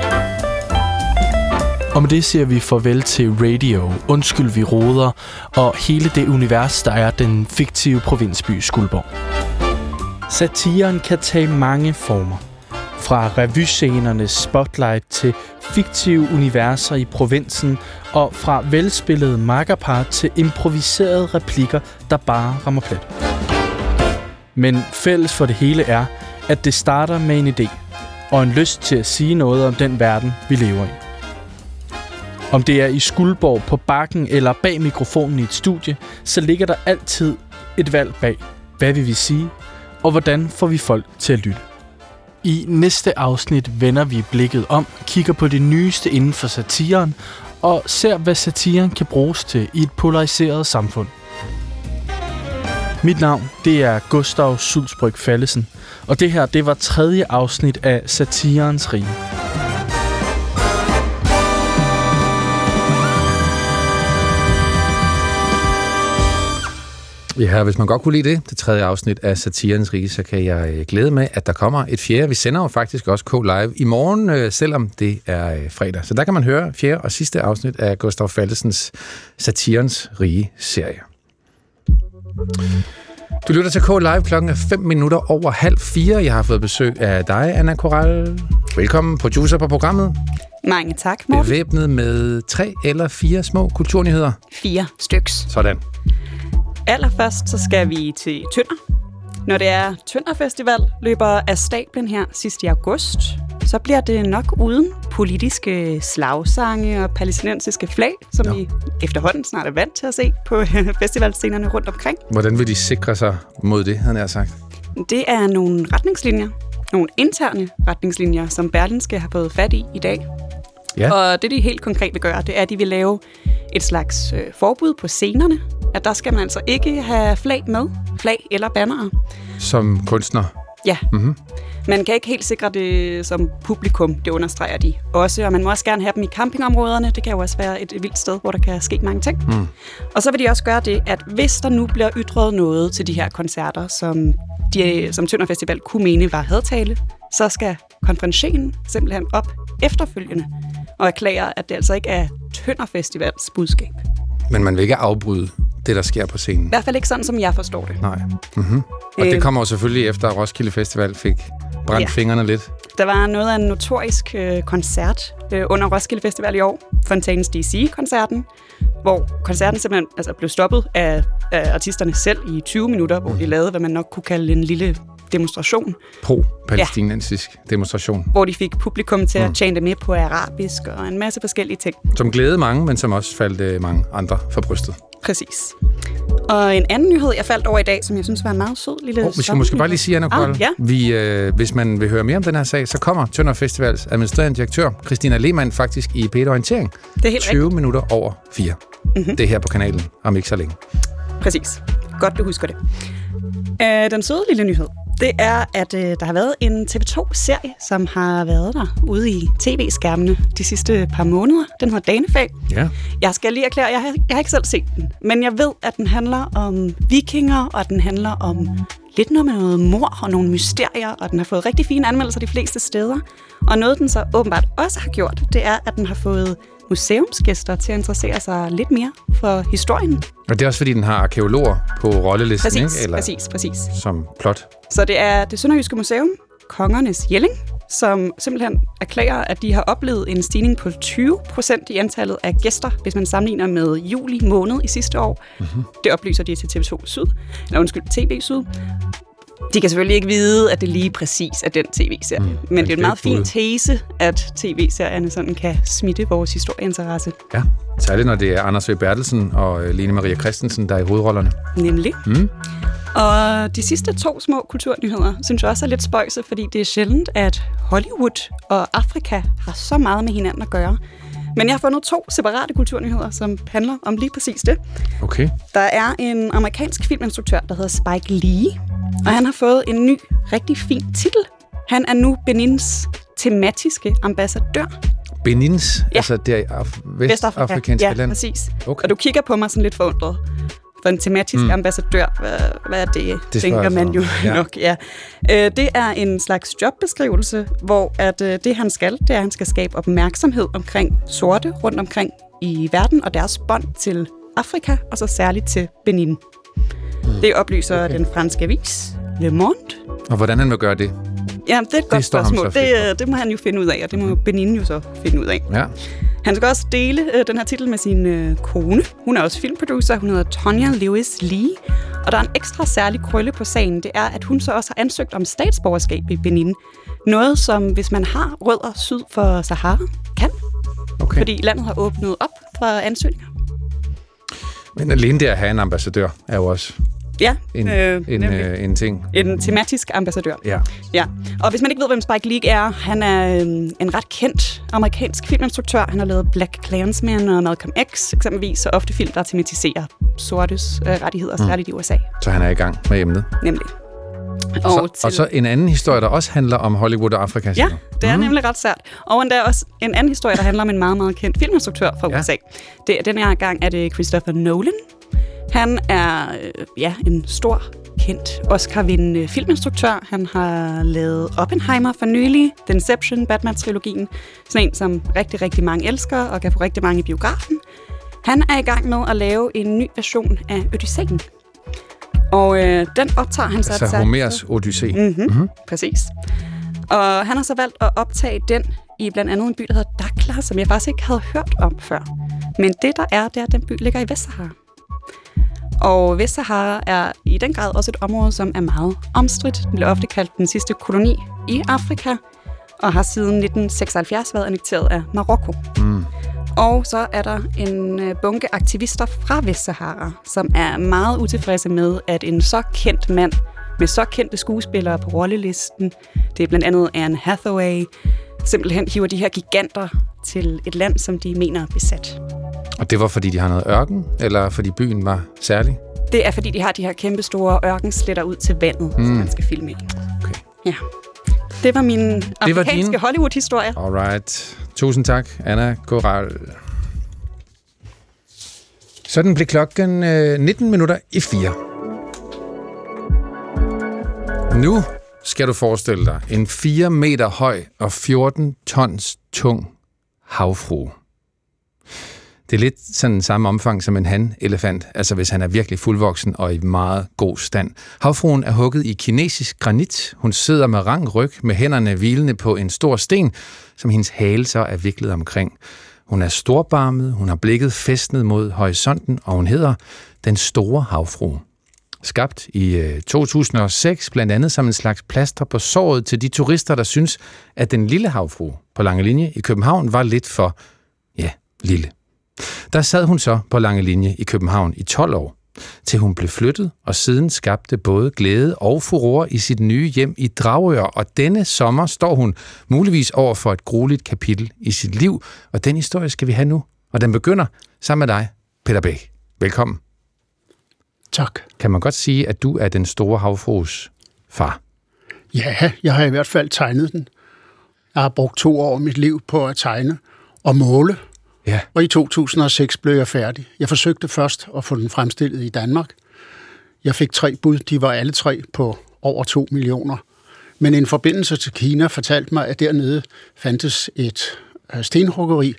Og med det siger vi farvel til radio, undskyld vi roder, og hele det univers, der er den fiktive provinsby Skuldborg. Satiren kan tage mange former. Fra revyscenernes spotlight til fiktive universer i provinsen, og fra velspillede makkerpar til improviserede replikker, der bare rammer plet. Men fælles for det hele er, at det starter med en idé, og en lyst til at sige noget om den verden, vi lever i. Om det er i Skuldborg, på bakken eller bag mikrofonen i et studie, så ligger der altid et valg bag. Hvad vil vi sige, og hvordan får vi folk til at lytte? I næste afsnit vender vi blikket om, kigger på det nyeste inden for satiren, og ser, hvad satiren kan bruges til i et polariseret samfund. Mit navn, det er Gustav Sulsbryg Fallesen, og det her, det var 3. afsnit af Satirens Rige. Ja, hvis man godt kunne lide det 3. afsnit af Satirens Rige, så kan jeg glæde med, at der kommer et 4. Vi sender jo faktisk også K-Live i morgen, selvom det er fredag. Så der kan man høre 4. og sidste afsnit af Gustav Fallesens Satirens Rige-serie. Du lytter til K-Live, klokken er 5 minutter over 3:30. Jeg har fået besøg af dig, Anna Koral. Velkommen, producer på programmet. Mange tak, Morten. Bevæbnet med 3 eller 4 små kulturnyheder. 4 styks. Sådan. Allerførst så skal vi til Tønder. Når det er Tønder Festival løber af stablen her sidst i august, så bliver det nok uden politiske slagsange og palæstinensiske flag, som vi efterhånden snart er vant til at se på festivalscenerne rundt omkring. Hvordan vil de sikre sig mod det, havde jeg sagt? Det er nogle retningslinjer, nogle interne retningslinjer, som Berlingske har fået fat i dag. Ja. Og det, de helt konkret vil gøre, det er, at de vil lave et slags forbud på scenerne, at der skal man altså ikke have flag med, flag eller bannere. Som kunstner? Ja. Mm-hmm. Man kan ikke helt sikre det som publikum, det understreger de også, og man må også gerne have dem i campingområderne. Det kan jo også være et vildt sted, hvor der kan ske mange ting. Mm. Og så vil de også gøre det, at hvis der nu bliver ytret noget til de her koncerter, som Tønder Festival kunne mene var hadtale, så skal konferencen simpelthen op efterfølgende og erklære, at det altså ikke er Tønder Festivals budskab. Men man vil ikke afbryde det, der sker på scenen? I hvert fald ikke sådan, som jeg forstår det. Nej. Mm-hmm. Og det kommer jo selvfølgelig efter, at Roskilde Festival fik brændt fingrene lidt. Der var noget af en notorisk koncert under Roskilde Festival i år, Fontaines DC-koncerten, hvor koncerten simpelthen blev stoppet af artisterne selv i 20 minutter, hvor de lavede, hvad man nok kunne kalde en lille demonstration. Pro-palæstinensisk demonstration. Hvor de fik publikum til at chante med på arabisk og en masse forskellige ting. Som glædede mange, men som også faldt mange andre for brystet. Præcis. Og en anden nyhed, jeg faldt over i dag, som jeg synes var en meget sød lille vi skal måske bare lige sige, Anna Kold. Ja. Hvis man vil høre mere om den her sag, så kommer Tønder Festivals administrerende direktør, Christina Lehmann, faktisk i P1 Orientering. Det er helt 20 rigtigt. Minutter over 4. Mm-hmm. Det er her på kanalen, om ikke så længe. Præcis. Godt, du husker det. Den søde lille nyhed, det er, at der har været en TV2-serie, som har været der ude i tv-skærmene de sidste par måneder. Den hedder Danefæ. Ja. Jeg skal lige erklære, jeg har ikke selv set den, men jeg ved, at den handler om vikinger, og den handler om lidt noget med noget mord og nogle mysterier, og den har fået rigtig fine anmeldelser de fleste steder. Og noget, den så åbenbart også har gjort, det er, at den har fået museumsgæster til at interessere sig lidt mere for historien. Og det er også, fordi den har arkeologer på rollelisten, Præcis, ikke? Eller præcis. som plot. Så det er det Sønderjyske Museum, Kongernes Jelling, som simpelthen erklærer, at de har oplevet en stigning på 20% i antallet af gæster, hvis man sammenligner med juli måned i sidste år. Mm-hmm. Det oplyser de til TV2 Syd, TV Syd. De kan selvfølgelig ikke vide, at det lige præcis er den tv-serie, men det er en meget fin tese, at tv-serierne sådan kan smitte vores historieinteresse. Ja, særligt når det er Anders V. Bertelsen og Lene Maria Christensen, der er i hovedrollerne. Nemlig. Og de sidste 2 små kulturnyheder synes jeg også er lidt spøjse, fordi det er sjældent, at Hollywood og Afrika har så meget med hinanden at gøre. Men jeg har fundet 2 separate kulturnyheder, som handler om lige præcis det. Okay. Der er en amerikansk filminstruktør, der hedder Spike Lee, og han har fået en ny, rigtig fin titel. Han er nu Benins tematiske ambassadør. Benins? Ja. Altså det er vestafrikanske land? Ja, præcis. Okay. Og du kigger på mig sådan lidt forundret. For en tematisk ambassadør, hvad er det tænker man jo nok. Ja. Det er en slags jobbeskrivelse, hvor at det han skal, det er, at han skal skabe opmærksomhed omkring sorte rundt omkring i verden, og deres bånd til Afrika, og så særligt til Benin. Det oplyser den franske avis Le Monde. Og hvordan han vil gøre det? Ja, det er et godt spørgsmål. Det må han jo finde ud af, og det må Benin jo så finde ud af. Ja. Han skal også dele den her titel med sin kone. Hun er også filmproducer. Hun hedder Tonya Lewis Lee. Og der er en ekstra særlig krølle på sagen. Det er, at hun så også har ansøgt om statsborgerskab i Benin. Noget, som hvis man har rødder syd for Sahara, kan. Okay. Fordi landet har åbnet op for ansøgninger. Men alene det at have en ambassadør er jo også en ting. En tematisk ambassadør. Ja. Og hvis man ikke ved, hvem Spike Lee er, han er en ret kendt amerikansk filminstruktør. Han har lavet Black Klansman og Malcolm X eksempelvis, og ofte film, der tematiserer sortes rettigheder, særligt i USA. Så han er i gang med emnet. Nemlig. Og så en anden historie, der også handler om Hollywood og Afrika. Ja, det er nemlig ret sært. Og endda også en anden historie, der handler om en meget, meget kendt filminstruktør fra USA. Den her gang er det Christopher Nolan. Han er en stor, kendt Oscar-vindende filminstruktør. Han har lavet Oppenheimer for nylig, The Inception, Batman-trilogien. Sådan en, som rigtig, rigtig mange elsker og kan få rigtig mange i biografen. Han er i gang med at lave en ny version af Odysseen. Og den optager han så... Altså Homers Odyssé. Præcis. Og han har så valgt at optage den i blandt andet en by, der hedder Dakhla, som jeg faktisk ikke havde hørt om før. Men det er, at den by ligger i Vestsahara. Og Vestsahara er i den grad også et område, som er meget omstridt. Den bliver ofte kaldt den sidste koloni i Afrika, og har siden 1976 været annekteret af Marokko. Og så er der en bunke aktivister fra Vestsahara, som er meget utilfredse med, at en så kendt mand med så kendte skuespillere på rollelisten, det er blandt andet Anne Hathaway, simpelthen hiver de her giganter til et land, som de mener er besat. Og det var, fordi de har noget ørken, eller fordi byen var særlig? Det er, fordi de har de her kæmpe store ørkensletter ud til vandet, som man skal filme i. Okay. Ja. Det var min afrikanske Hollywood-historie. Alright. Tusind tak, Anna Goral. Sådan blev klokken 4:19. Nu skal du forestille dig en 4 meter høj og 14 tons tung havfrue. Det er lidt sådan samme omfang som en hanelefant, altså hvis han er virkelig fuldvoksen og i meget god stand. Havfruen er hugget i kinesisk granit. Hun sidder med rank ryg med hænderne hvilende på en stor sten, som hendes hale så er viklet omkring. Hun er storbarmet, hun har blikket fæstnet mod horisonten, og hun hedder Den Store Havfrue. Skabt i 2006, blandt andet som en slags plaster på såret til de turister, der synes, at Den Lille Havfrue på Langelinje i København var lidt for, lille. Der sad hun så på Langelinje i København i 12 år, til hun blev flyttet og siden skabte både glæde og furore i sit nye hjem i Dragør, og denne sommer står hun muligvis over for et grueligt kapitel i sit liv, og den historie skal vi have nu, og den begynder sammen med dig, Peter Bæk. Velkommen. Tak. Kan man godt sige, at du er Den Store Havfrues far? Ja, jeg har i hvert fald tegnet den. Jeg har brugt 2 år af mit liv på at tegne og måle. Ja. Og i 2006 blev jeg færdig. Jeg forsøgte først at få den fremstillet i Danmark. Jeg fik 3 bud. De var alle 3 på over 2 millioner. Men en forbindelse til Kina fortalte mig, at dernede fandtes et stenhuggeri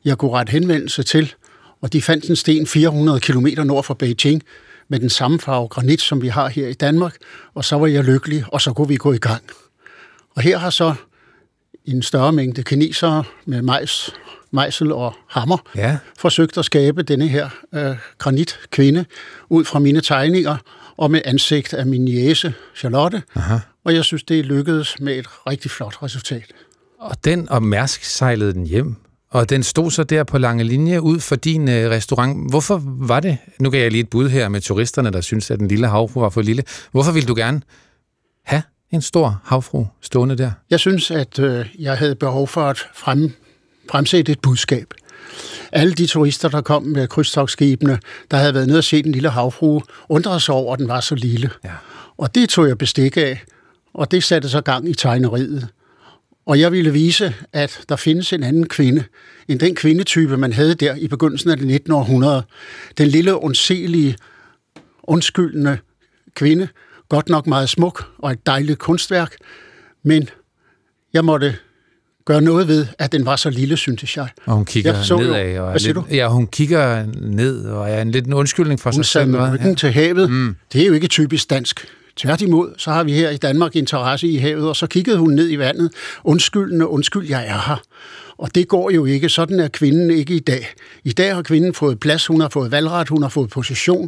jeg kunne rette henvendelse til, og de fandt en sten 400 km nord for Beijing med den samme farve granit, som vi har her i Danmark, og så var jeg lykkelig, og så kunne vi gå i gang. Og her har så en større mængde kinesere med mejsel og hammer forsøgt at skabe denne her granitkvinde ud fra mine tegninger, og med ansigt af min niece Charlotte. Aha. Og jeg synes, det er lykkedes med et rigtig flot resultat. Og den og Mærsk sejlede den hjem, og den stod så der på lange linje ud for din restaurant. Hvorfor var det? Nu gav jeg lige et bud her med turisterne, der synes, at den lille havfru var for lille. Hvorfor ville du gerne have en stor havfru stående der? Jeg synes, at jeg havde behov for at fremsætte et budskab. Alle de turister, der kom med krydstogtskibene, der havde været nede og set den lille havfrue, undrede sig over, at den var så lille. Ja. Og det tog jeg bestik af, og det satte så gang i tegneriet. Og jeg ville vise, at der findes en anden kvinde, end den kvindetype, man havde der i begyndelsen af det 19. århundrede. Den lille, undselige, undskyldende kvinde, godt nok meget smuk og et dejligt kunstværk, men jeg måtte gøre noget ved, at den var så lille, synes jeg. Og hun kigger nedad. Og hvad siger du? Ja, hun kigger ned og er en lidt en undskyldning for sig selv. Hun sad med ryggen til havet. Det er jo ikke typisk dansk. Tværtimod, så har vi her i Danmark interesse i havet, og så kiggede hun ned i vandet. Undskyld, jeg er her. Og det går jo ikke. Sådan er kvinden ikke i dag. I dag har kvinden fået plads, hun har fået valgret, hun har fået position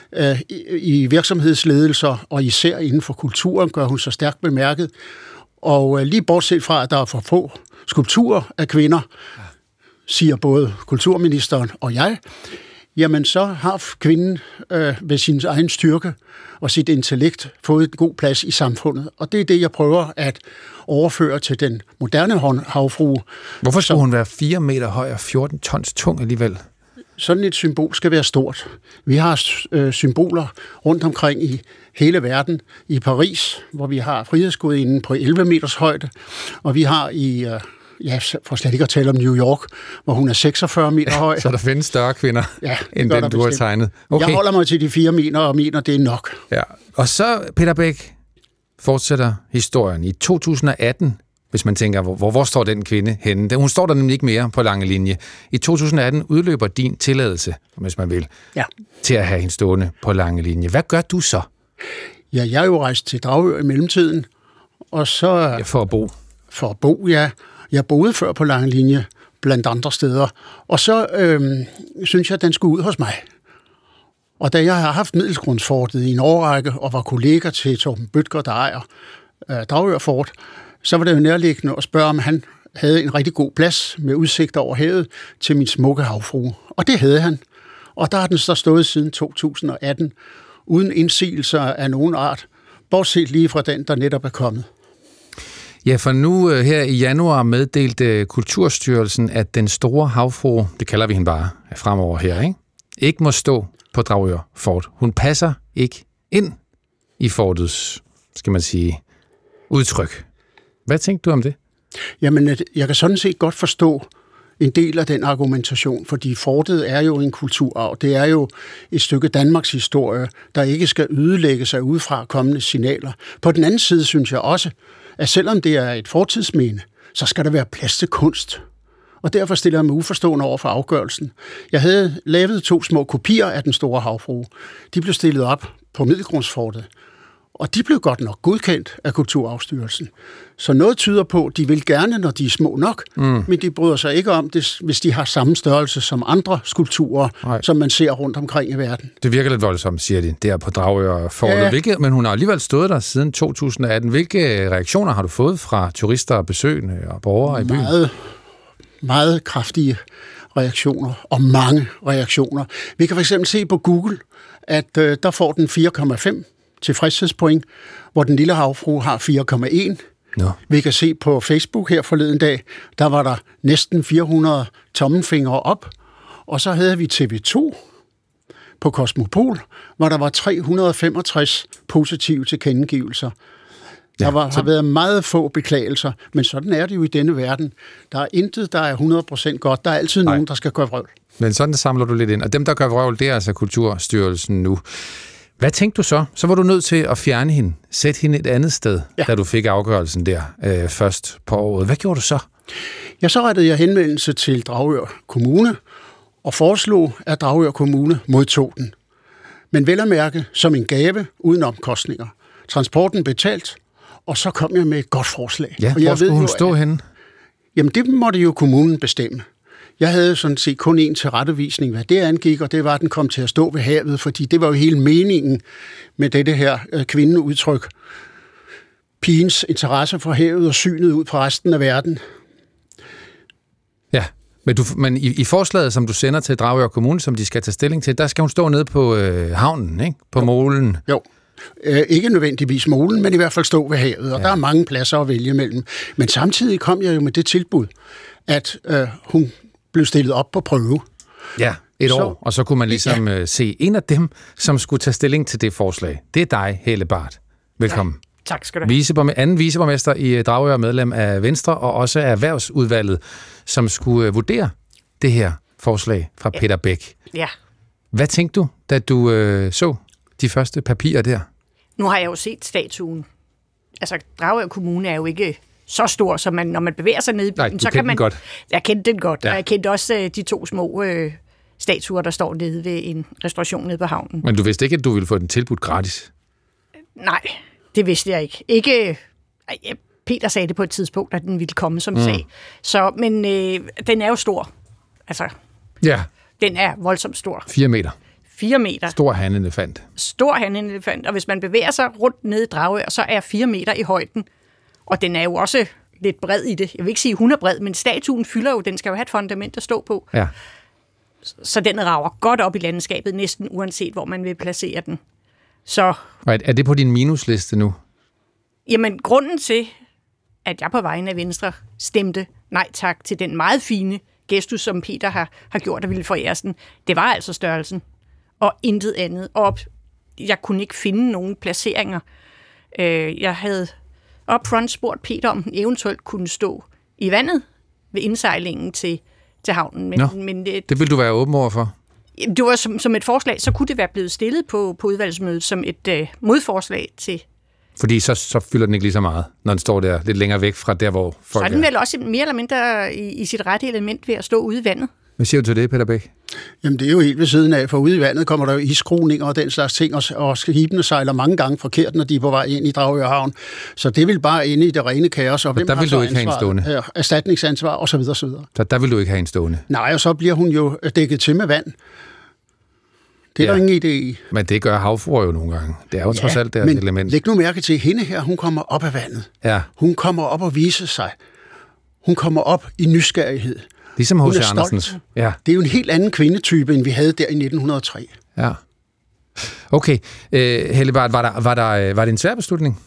i virksomhedsledelser, og især inden for kulturen gør hun så stærkt bemærket. Og lige bortset fra, at der er for få skulpturer af kvinder, siger både kulturministeren og jeg, jamen så har kvinden ved sin egen styrke og sit intellekt fået en god plads i samfundet. Og det er det, jeg prøver at overføre til den moderne havfrue. Hvorfor skulle hun være 4 meter høj og 14 tons tung alligevel? Sådan et symbol skal være stort. Vi har symboler rundt omkring i hele verden. I Paris, hvor vi har frihedsgudinden på 11 meters højde, og vi har i... for slet ikke at tale om New York, hvor hun er 46 meter høj. Så der findes større kvinder, end den, du har tegnet. Okay. Jeg holder mig til de 4 meter, og mener, det er nok. Ja. Og så, Peter Bæk, fortsætter historien. I 2018, hvis man tænker, hvor står den kvinde henne? Hun står der nemlig ikke mere på lange linje. I 2018 udløber din tilladelse, hvis man vil, til at have hende stående på lange linje. Hvad gør du så? Ja, jeg er jo rejst til Dragør i mellemtiden, og så... Ja, for at bo. For at bo, ja. Jeg boede før på lange linje, blandt andre steder. Og så synes jeg, at den skulle ud hos mig. Og da jeg har haft Middelgrundsfortet i en årrække, og var kollega til Torben Bødker, der ejer Dragør Fort, så var det jo nærliggende at spørge, om han havde en rigtig god plads med udsigt over havet til min smukke havfrue. Og det havde han. Og der har den så stået siden 2018, uden indsigelser af nogen art, bortset lige fra den, der netop er kommet. Ja, for nu her i januar meddelte Kulturstyrelsen, at den store havfrue, det kalder vi hende bare fremover her, ikke må stå på Dragør Fort. Hun passer ikke ind i fortets, skal man sige, udtryk. Hvad tænkte du om det? Jamen, jeg kan sådan set godt forstå en del af den argumentation, fordi fortet er jo en kulturarv. Det er jo et stykke Danmarks historie, der ikke skal ødelægge sig udefra kommende signaler. På den anden side synes jeg også, at selvom det er et fortidsminde, så skal der være plads til kunst. Og derfor stiller jeg mig uforstående over for afgørelsen. Jeg havde lavet 2 små kopier af den store havfrue. De blev stillet op på Middelgrundsfortet, og de blev godt nok godkendt af Kulturarvsstyrelsen. Så noget tyder på, at de vil gerne, når de er små nok, men de bryder sig ikke om det, hvis de har samme størrelse som andre skulpturer, som man ser rundt omkring i verden. Det virker lidt voldsomt, siger de, der på Dragør Fortet. Ja. Men hun har alligevel stået der siden 2018. Hvilke reaktioner har du fået fra turister og besøgende og borgere i byen? Meget kraftige reaktioner, og mange reaktioner. Vi kan fx se på Google, at der får den 4,5 tilfredshedspoint, hvor den lille havfrue har 4,1. No. Vi kan se på Facebook her forleden dag, der var der næsten 400 tommelfingre op, og så havde vi TV2 på Cosmopol, hvor der var 365 positive tilkendegivelser. Der har været meget få beklagelser, men sådan er det jo i denne verden. Der er intet, der er 100% godt. Der er altid nogen, der skal gøre vrøvl. Men sådan samler du lidt ind. Og dem, der gør vrøvl, det er altså Kulturstyrelsen nu. Hvad tænkte du så? Så var du nødt til at fjerne hende, sætte hende et andet sted, da du fik afgørelsen der først på året. Hvad gjorde du så? Ja, så rettede jeg henvendelse til Dragør Kommune og foreslog, at Dragør Kommune modtog den. Men vel at mærke som en gave uden omkostninger. Transporten betalt, og så kom jeg med et godt forslag. Ja, og jeg hvor skulle hun stå henne? Jamen, det måtte jo kommunen bestemme. Jeg havde sådan set kun en tilrettevisning, hvad det angik, og det var, at den kom til at stå ved havet, fordi det var jo hele meningen med dette her kvindeudtryk. Pigens interesse for havet og synet ud på resten af verden. Ja, men i forslaget, som du sender til Dragør Kommune, som de skal tage stilling til, der skal hun stå nede på havnen, ikke? På molen. Jo. Ikke nødvendigvis molen, men i hvert fald stå ved havet, og der er mange pladser at vælge mellem. Men samtidig kom jeg jo med det tilbud, at hun blev stillet op på prøve. Ja, et år, og så kunne man ligesom se en af dem, som skulle tage stilling til det forslag. Det er dig, Helle Barth. Velkommen. Ja, tak skal du have. Anden viceborgmester i Dragør, medlem af Venstre, og også af Erhvervsudvalget, som skulle vurdere det her forslag fra Peter Bæk. Ja. Hvad tænkte du, da du så de første papirer der? Nu har jeg jo set statuen. Altså, Dragør Kommune er jo ikke så stor, så når man bevæger sig ned i byen, så kan man... Godt. Jeg kendte den godt, ja. Og jeg kendte også de 2 små statuer, der står nede ved en restauration nede på havnen. Men du vidste ikke, at du ville få den tilbudt gratis? Nej, det vidste jeg ikke. Peter sagde det på et tidspunkt, at den ville komme som sag. Så, men den er jo stor. Altså, ja. Den er voldsomt stor. 4 meter. 4 meter. Stor hanelefant. Stor hanelefant, og hvis man bevæger sig rundt ned i Dragør, så er 4 meter i højden. Og den er jo også lidt bred i det. Jeg vil ikke sige, 100 bred, men statuen fylder jo, den skal jo have et fundament at stå på. Ja. Så den rager godt op i landskabet, næsten uanset hvor man vil placere den. Så... Er det på din minusliste nu? Jamen, grunden til, at jeg på vegne af Venstre stemte nej tak til den meget fine gestus, som Peter har gjort og ville foræres den, det var altså størrelsen. Og intet andet. Og jeg kunne ikke finde nogen placeringer. Jeg havde upfront spurgt Peter, om den eventuelt kunne stå i vandet ved indsejlingen til havnen. Men det vil du være åben over for? Det var som et forslag, så kunne det være blevet stillet på udvalgsmødet som et modforslag til... Fordi så fylder den ikke lige så meget, når den står der lidt længere væk fra der, hvor folk er. Så er den vel også mere eller mindre i sit rette element ved at stå ude i vandet. Hvad siger du til det, Peter Bæk? Jamen, det er jo helt ved siden af, for ude i vandet kommer der jo iskroninger og den slags ting, og skibene sejler mange gange forkert, når de er på vej ind i Dragør Havn. Så det vil bare inde i det rene kaos, og hvem der vil du ikke have en stående? Erstatningsansvar, og så videre, så videre. Så der vil du ikke have en stående? Nej, og så bliver hun jo dækket til med vand. Det er der ingen idé i. Men det gør havfruer jo nogle gange. Det er jo trods alt deres element. Men læg nu mærke til, hende her, hun kommer op af vandet. Ja. Hun kommer op og viser sig. Hun kommer op i nysgerrighed. Ligesom H.C. Andersens. Ja. Det er jo en helt anden kvindetype, end vi havde der i 1903. Ja. Okay. Helle Barth, var det en svær beslutning?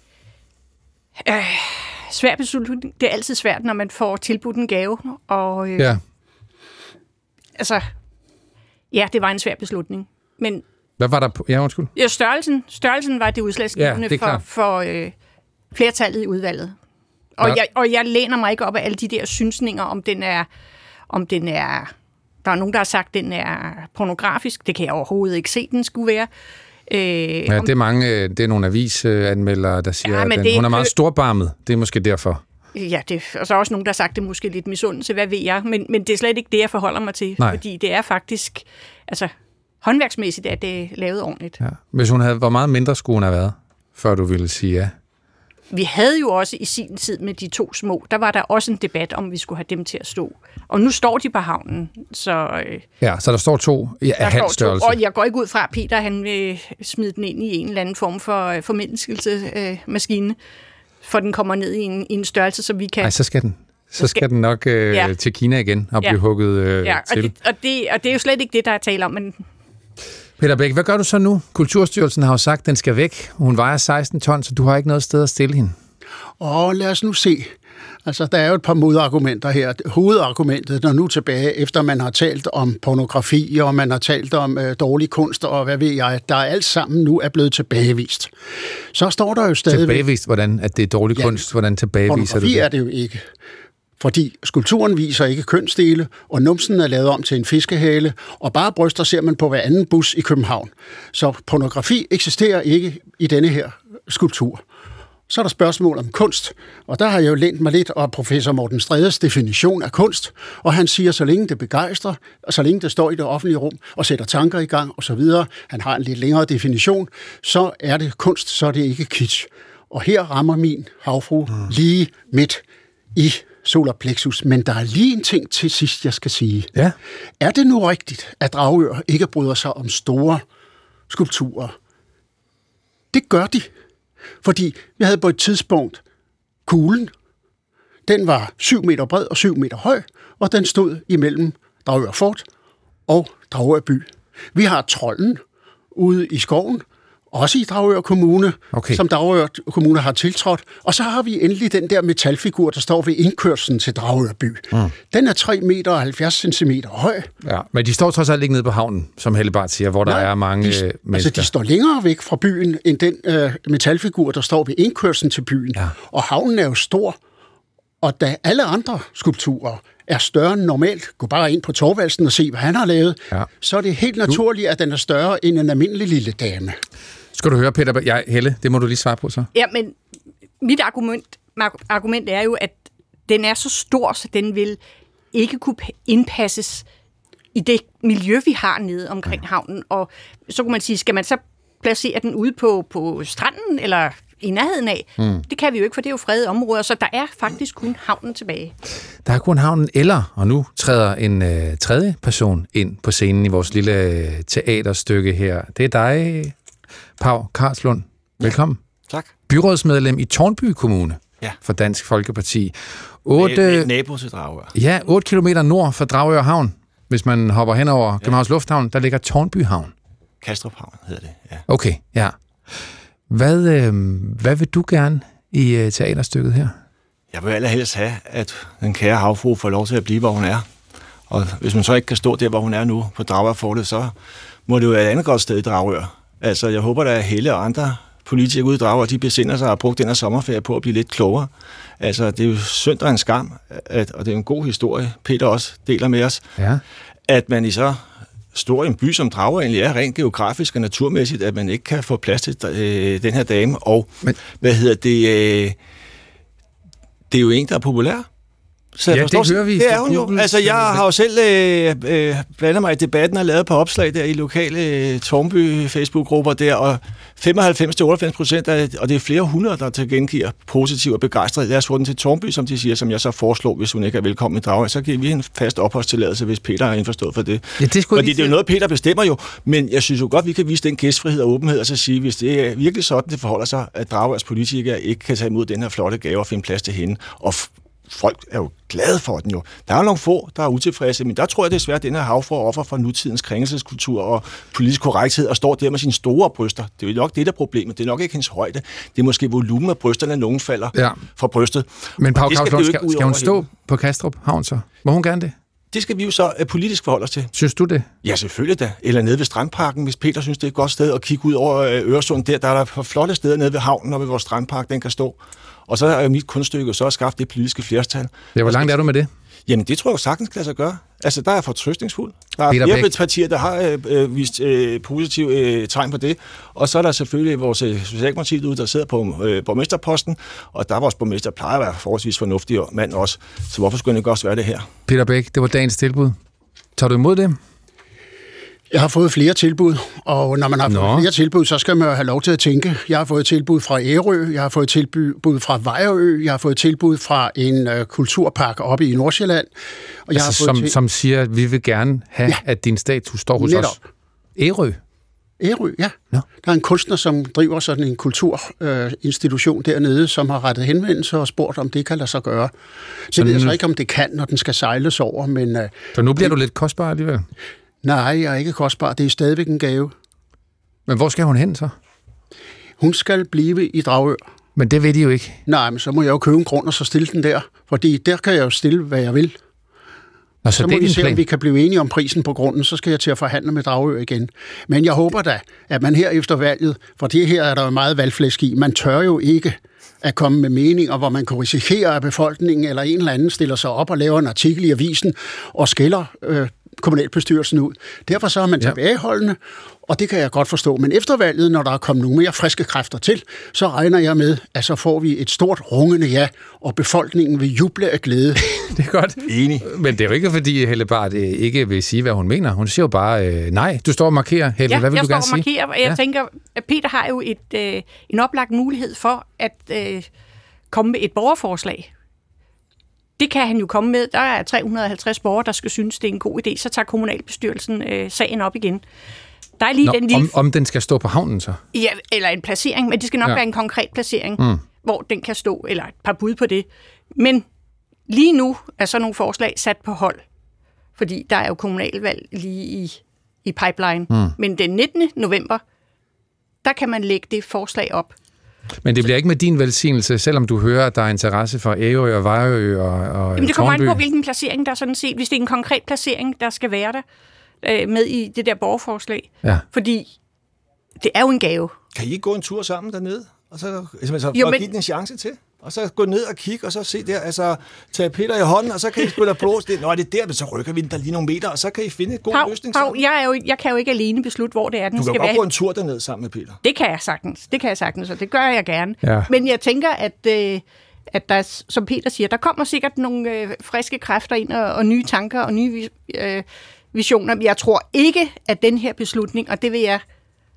Svær beslutning. Det er altid svært, når man får tilbudt en gave. Og, ja. Altså, ja, det var en svær beslutning. Men hvad var der på? Ja, undskyld. Ja, størrelsen var det udslagsgivende for flertallet i udvalget. Og jeg læner mig ikke op af alle de der synsninger, om den er... Der er nogen, der har sagt, at den er pornografisk. Det kan jeg overhovedet ikke se, den skulle være. Det er nogle avisanmeldere, der siger, at hun er meget storbarmet. Det er måske derfor. Ja, og så er også nogen, der har sagt, det er måske lidt misundelse. Hvad ved jeg? Men det er slet ikke det, jeg forholder mig til. Nej. Fordi det er faktisk... Altså, håndværksmæssigt er det lavet ordentligt. Ja. Hvis hun havde... Hvor meget mindre skulle hun have været, før du ville sige ja? Vi havde jo også i sin tid med de 2 små, der var der også en debat om, vi skulle have dem til at stå. Og nu står de på havnen, så... så der står 2 af halv størrelse. Og jeg går ikke ud fra, at Peter han vil smide den ind i en eller anden form for formindskelsesmaskine, for den kommer ned i en størrelse, så vi kan... Nej, så skal den nok til Kina igen og blive hugget til. Og det er jo slet ikke det, der er tale om, men... Peter Bæk, hvad gør du så nu? Kulturstyrelsen har jo sagt, at den skal væk. Hun vejer 16 ton, så du har ikke noget sted at stille hende. Lad os nu se. Altså, der er jo et par modargumenter her. Hovedargumentet er nu tilbage, efter man har talt om pornografi, og man har talt om dårlig kunst, og hvad ved jeg, der er alt sammen nu er blevet tilbagevist. Så står der jo stadig... Tilbagevist? Hvordan? At det er dårlig kunst? Hvordan tilbageviser du det? Pornografi er det jo ikke. Fordi skulpturen viser ikke kønsdele, og numsen er lavet om til en fiskehale, og bare bryster ser man på hver anden bus i København. Så pornografi eksisterer ikke i denne her skulptur. Så er der spørgsmål om kunst, og der har jeg jo lænt mig lidt af professor Morten Stredes definition af kunst, og han siger, så længe det begejstrer, og så længe det står i det offentlige rum og sætter tanker i gang osv., han har en lidt længere definition, så er det kunst, så er det ikke kitsch. Og her rammer min havfru lige midt i solar plexus, men der er lige en ting til sidst, jeg skal sige. Ja. Er det nu rigtigt, at Dragør ikke bryder sig om store skulpturer? Det gør de. Fordi vi havde på et tidspunkt kuglen. Den var 7 meter bred og 7 meter høj, og den stod imellem Dragør Fort og Dragør by. Vi har trolden ude i skoven, også i Dragør Kommune, som Dragør Kommune har tiltrådt. Og så har vi endelig den der metalfigur, der står ved indkørslen til Dragør by. Den er 3 meter og 70 centimeter høj. Ja, men de står trods alt ikke nede på havnen, som Helle Barth siger, hvor der er mange mennesker. Altså, de står længere væk fra byen, end den metalfigur, der står ved indkørslen til byen. Ja. Og havnen er jo stor, og da alle andre skulpturer er større end normalt, gå bare ind på Thorvaldsen og se, hvad han har lavet, så er det helt naturligt, at den er større end en almindelig lille dame. Skal du høre, Peter? Helle, det må du lige svare på så. Ja, men mit argument er jo, at den er så stor, så den vil ikke kunne indpasses i det miljø, vi har nede omkring havnen. Og så kunne man sige, skal man så placere den ude på stranden, eller i nærheden af? Det kan vi jo ikke, for det er jo fredede områder, så der er faktisk kun havnen tilbage. Der er kun havnen, og nu træder en tredje person ind på scenen i vores lille teaterstykke her. Det er dig, Pau Karlslund. Velkommen. Tak. Byrådsmedlem i Tårnby Kommune for Dansk Folkeparti. 8 nabo til Dragør. Ja, 8 kilometer nord for Dragør Havn. Hvis man hopper hen over Københavns Lufthavn, der ligger Tårnby Havn. Kastrup Havn hedder det, ja. Okay, ja. Hvad vil du gerne i teaterstykket her? Jeg vil allerhelst have, at den kære havfru får lov til at blive, hvor hun er. Og hvis man så ikke kan stå der, hvor hun er nu på Dragørfortet, så må det jo være et andet godt sted i Dragør. Altså, jeg håber, at Helle og andre politikere ude i Dragør, de besinder sig og har brugt den her sommerferie på at blive lidt klogere. Altså, det er jo synd og en skam, og det er en god historie, Peter også deler med os, at man i så stor en by som Dragør egentlig er rent geografisk og naturmæssigt, at man ikke kan få plads til den her dame. Og det er jo en, der er populær. Så det hører vi. Det er hun jo. Altså, jeg har jo selv blandet mig i debatten og lavet på opslag der i lokale Tårnby Facebook-grupper der, og 95-98%, og det er flere hundrede, der tilkendegiver positiv og begejstret. Lad os få den til Tårnby, som de siger, som jeg så foreslår, hvis hun ikke er velkommen i Dragør. Så giver vi en fast opholdstilladelse, hvis Peter er indforstået for det. Ja, det fordi det er jo noget, Peter bestemmer jo, men jeg synes jo godt, vi kan vise den gæstfrihed og åbenhed, og så sige, hvis det er virkelig sådan, det forholder sig, at Dragørs politikere ikke kan tage imod den her flotte gave og finde plads til hende, og folk er jo glade for den jo. Der er jo nogle få, der er utilfredse, men der tror jeg desværre, at den her havfru er offer for nutidens krænkelseskultur og politisk korrekthed og står der med sine store bryster. Det er jo nok det, der er problemet. Det er nok ikke hendes højde. Det er måske volumen af brysterne, når nogen falder fra brystet. Men Pau Karlslund, skal hun stå på Kastrup Havn så? Må hun gerne det? Det skal vi jo så politisk forholde os til. Synes du det? Ja, selvfølgelig da. Eller nede ved Strandparken, hvis Peter synes, det er et godt sted at kigge ud over Øresund. Der er der flotte steder nede ved havnen og ved vores strandpark, den kan stå. Og så er mit kunststykke så at skaffe det politiske flertal. Ja, hvor langt er du med det? Jamen, det tror jeg sagtens kan lade sig gøre. Altså, der er fortrøstningsfuld. Der er flere partier, der har vist positive tegn på det. Og så er der selvfølgelig vores Socialdemokratiet ude, der sidder på borgmesterposten. Og der er vores borgmester plejer at være forholdsvis fornuftig mand også. Så hvorfor skulle det ikke også være det her? Peter Bæk, det var dagens tilbud. Tager du imod det? Jeg har fået flere tilbud, og når man har fået flere tilbud, så skal man jo have lov til at tænke. Jeg har fået tilbud fra Ærø, jeg har fået tilbud fra Vejrø, jeg har fået tilbud fra en kulturpark oppe i Nordsjælland. Og jeg altså, som siger, at vi vil gerne have, at din status står hos os. Ærø? Ærø, ja. Der er en kunstner, som driver sådan en kulturinstitution dernede, som har rettet henvendelse og spurgt, om det kan lade sig gøre. Det ved jeg så ikke, om det kan, når den skal sejles over, men... Så nu bliver du lidt kostbar alligevel? Nej, jeg er ikke kostbar. Det er stadigvæk en gave. Men hvor skal hun hen så? Hun skal blive i Dragør. Men det ved de jo ikke. Nej, men så må jeg jo købe en grund og så stille den der. Fordi der kan jeg jo stille, hvad jeg vil. Nå, så må vi se, om vi kan blive enige om prisen på grunden. Så skal jeg til at forhandle med Dragør igen. Men jeg håber da, at man her efter valget, for det her er der jo meget valgflæsk i, man tør jo ikke at komme med meninger, hvor man kan risikere, at befolkningen eller en eller anden stiller sig op og laver en artikel i avisen og skælder kommunalbestyrelsen ud. Derfor så er man tilbageholdende, og det kan jeg godt forstå. Men efter valget, når der er kommet nogle mere friske kræfter til, så regner jeg med, at så får vi et stort rungende ja, og befolkningen vil juble af glæde. Det er godt. Enig. Men det er jo ikke, fordi Helle Barth ikke vil sige, hvad hun mener. Hun siger jo bare nej. Du står og markerer, Helle. Ja, hvad vil jeg du gerne står og sige? markerer, og jeg tænker, at Peter har jo en oplagt mulighed for at komme med et borgerforslag. Det kan han jo komme med. Der er 350 borgere, der skal synes, det er en god idé. Så tager kommunalbestyrelsen sagen op igen. Der er lige den lille... om den skal stå på havnen så? Ja, eller en placering, men det skal nok være en konkret placering, hvor den kan stå, eller et par bud på det. Men lige nu er så nogle forslag sat på hold, fordi der er jo kommunalvalg lige i pipeline. Men den 19. november, der kan man lægge det forslag op. Men det bliver ikke med din velsignelse, selvom du hører, at der er interesse for Ærø og Vejrø og Jamen, det kommer an Tårnby. på, hvilken placering der sådan set, hvis det er en konkret placering, der skal være der med i det der borgerforslag. Ja. Fordi det er jo en gave. Kan I ikke gå en tur sammen dernede? Og så give den en chance til? Og så gå ned og kigge, og så se der, altså tage Peter i hånden, og så kan I spille blås. Nå, det er der, men så rykker vi den der lige nogle meter, og så kan I finde et god løsning. Jeg kan jo ikke alene beslutte, hvor det er, den skal være. Du kan godt gå en tur derned sammen med Peter. Det kan jeg sagtens, og det gør jeg gerne. Ja. Men jeg tænker, at der, som Peter siger, der kommer sikkert nogle friske kræfter ind, og nye tanker og nye visioner. Jeg tror ikke, at den her beslutning, og det vil jeg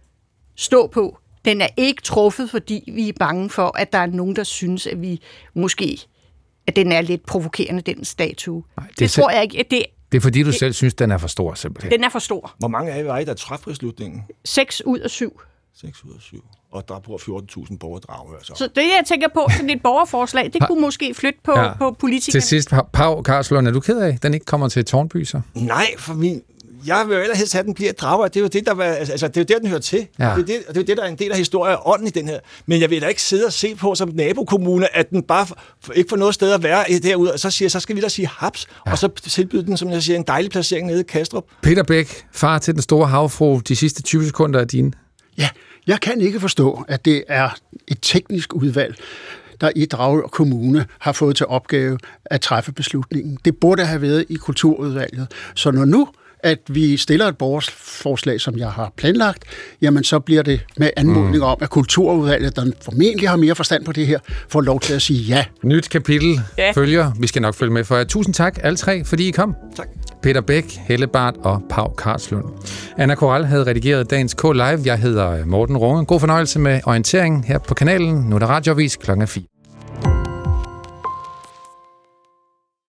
stå på, den er ikke truffet, fordi vi er bange for, at der er nogen, der synes, at vi måske, at den er lidt provokerende, den statue. Nej, det tror jeg ikke. Det er fordi, du selv synes, den er for stor, simpelthen. Den er for stor. Hvor mange af jer der træffer beslutningen? 6 ud af 7. 6 ud af 7. Og der bor 14.000 borgere Dragør. Så det, jeg tænker på, sådan et borgerforslag, det kunne måske flytte på politikerne. Til sidst, Pau Karlslund, er du ked af, at den ikke kommer til Tårnby, så? Nej, for jeg vil jo ellers helst have, at den bliver Dragør. Det er jo det, det er jo der, den hører til. Ja. Det er jo det, der er en del af historien og ånden i den her. Men jeg vil da ikke sidde og se på som nabokommune, at den bare ikke får noget sted at være derude. Og så skal vi da sige haps, og så tilbyde den, som jeg siger, en dejlig placering nede i Kastrup. Peter Bæk, far til den store havfru, de sidste 20 sekunder er dine. Ja, jeg kan ikke forstå, at det er et teknisk udvalg, der i Dragør Kommune har fået til opgave at træffe beslutningen. Det burde have været i kulturudvalget. Så når nu at vi stiller et borgerforslag, som jeg har planlagt, jamen så bliver det med anmodning om, at kulturudvalget, der formentlig har mere forstand på det her, får lov til at sige ja. Nyt kapitel følger. Vi skal nok følge med for jer. Tusind tak, alle tre, fordi I kom. Tak. Peter Bæk, Helle Barth og Pau Karlslund. Anna Koral havde redigeret dagens K-Live. Jeg hedder Morten Runge. God fornøjelse med orienteringen her på kanalen. Nu er der radioavis 4:00.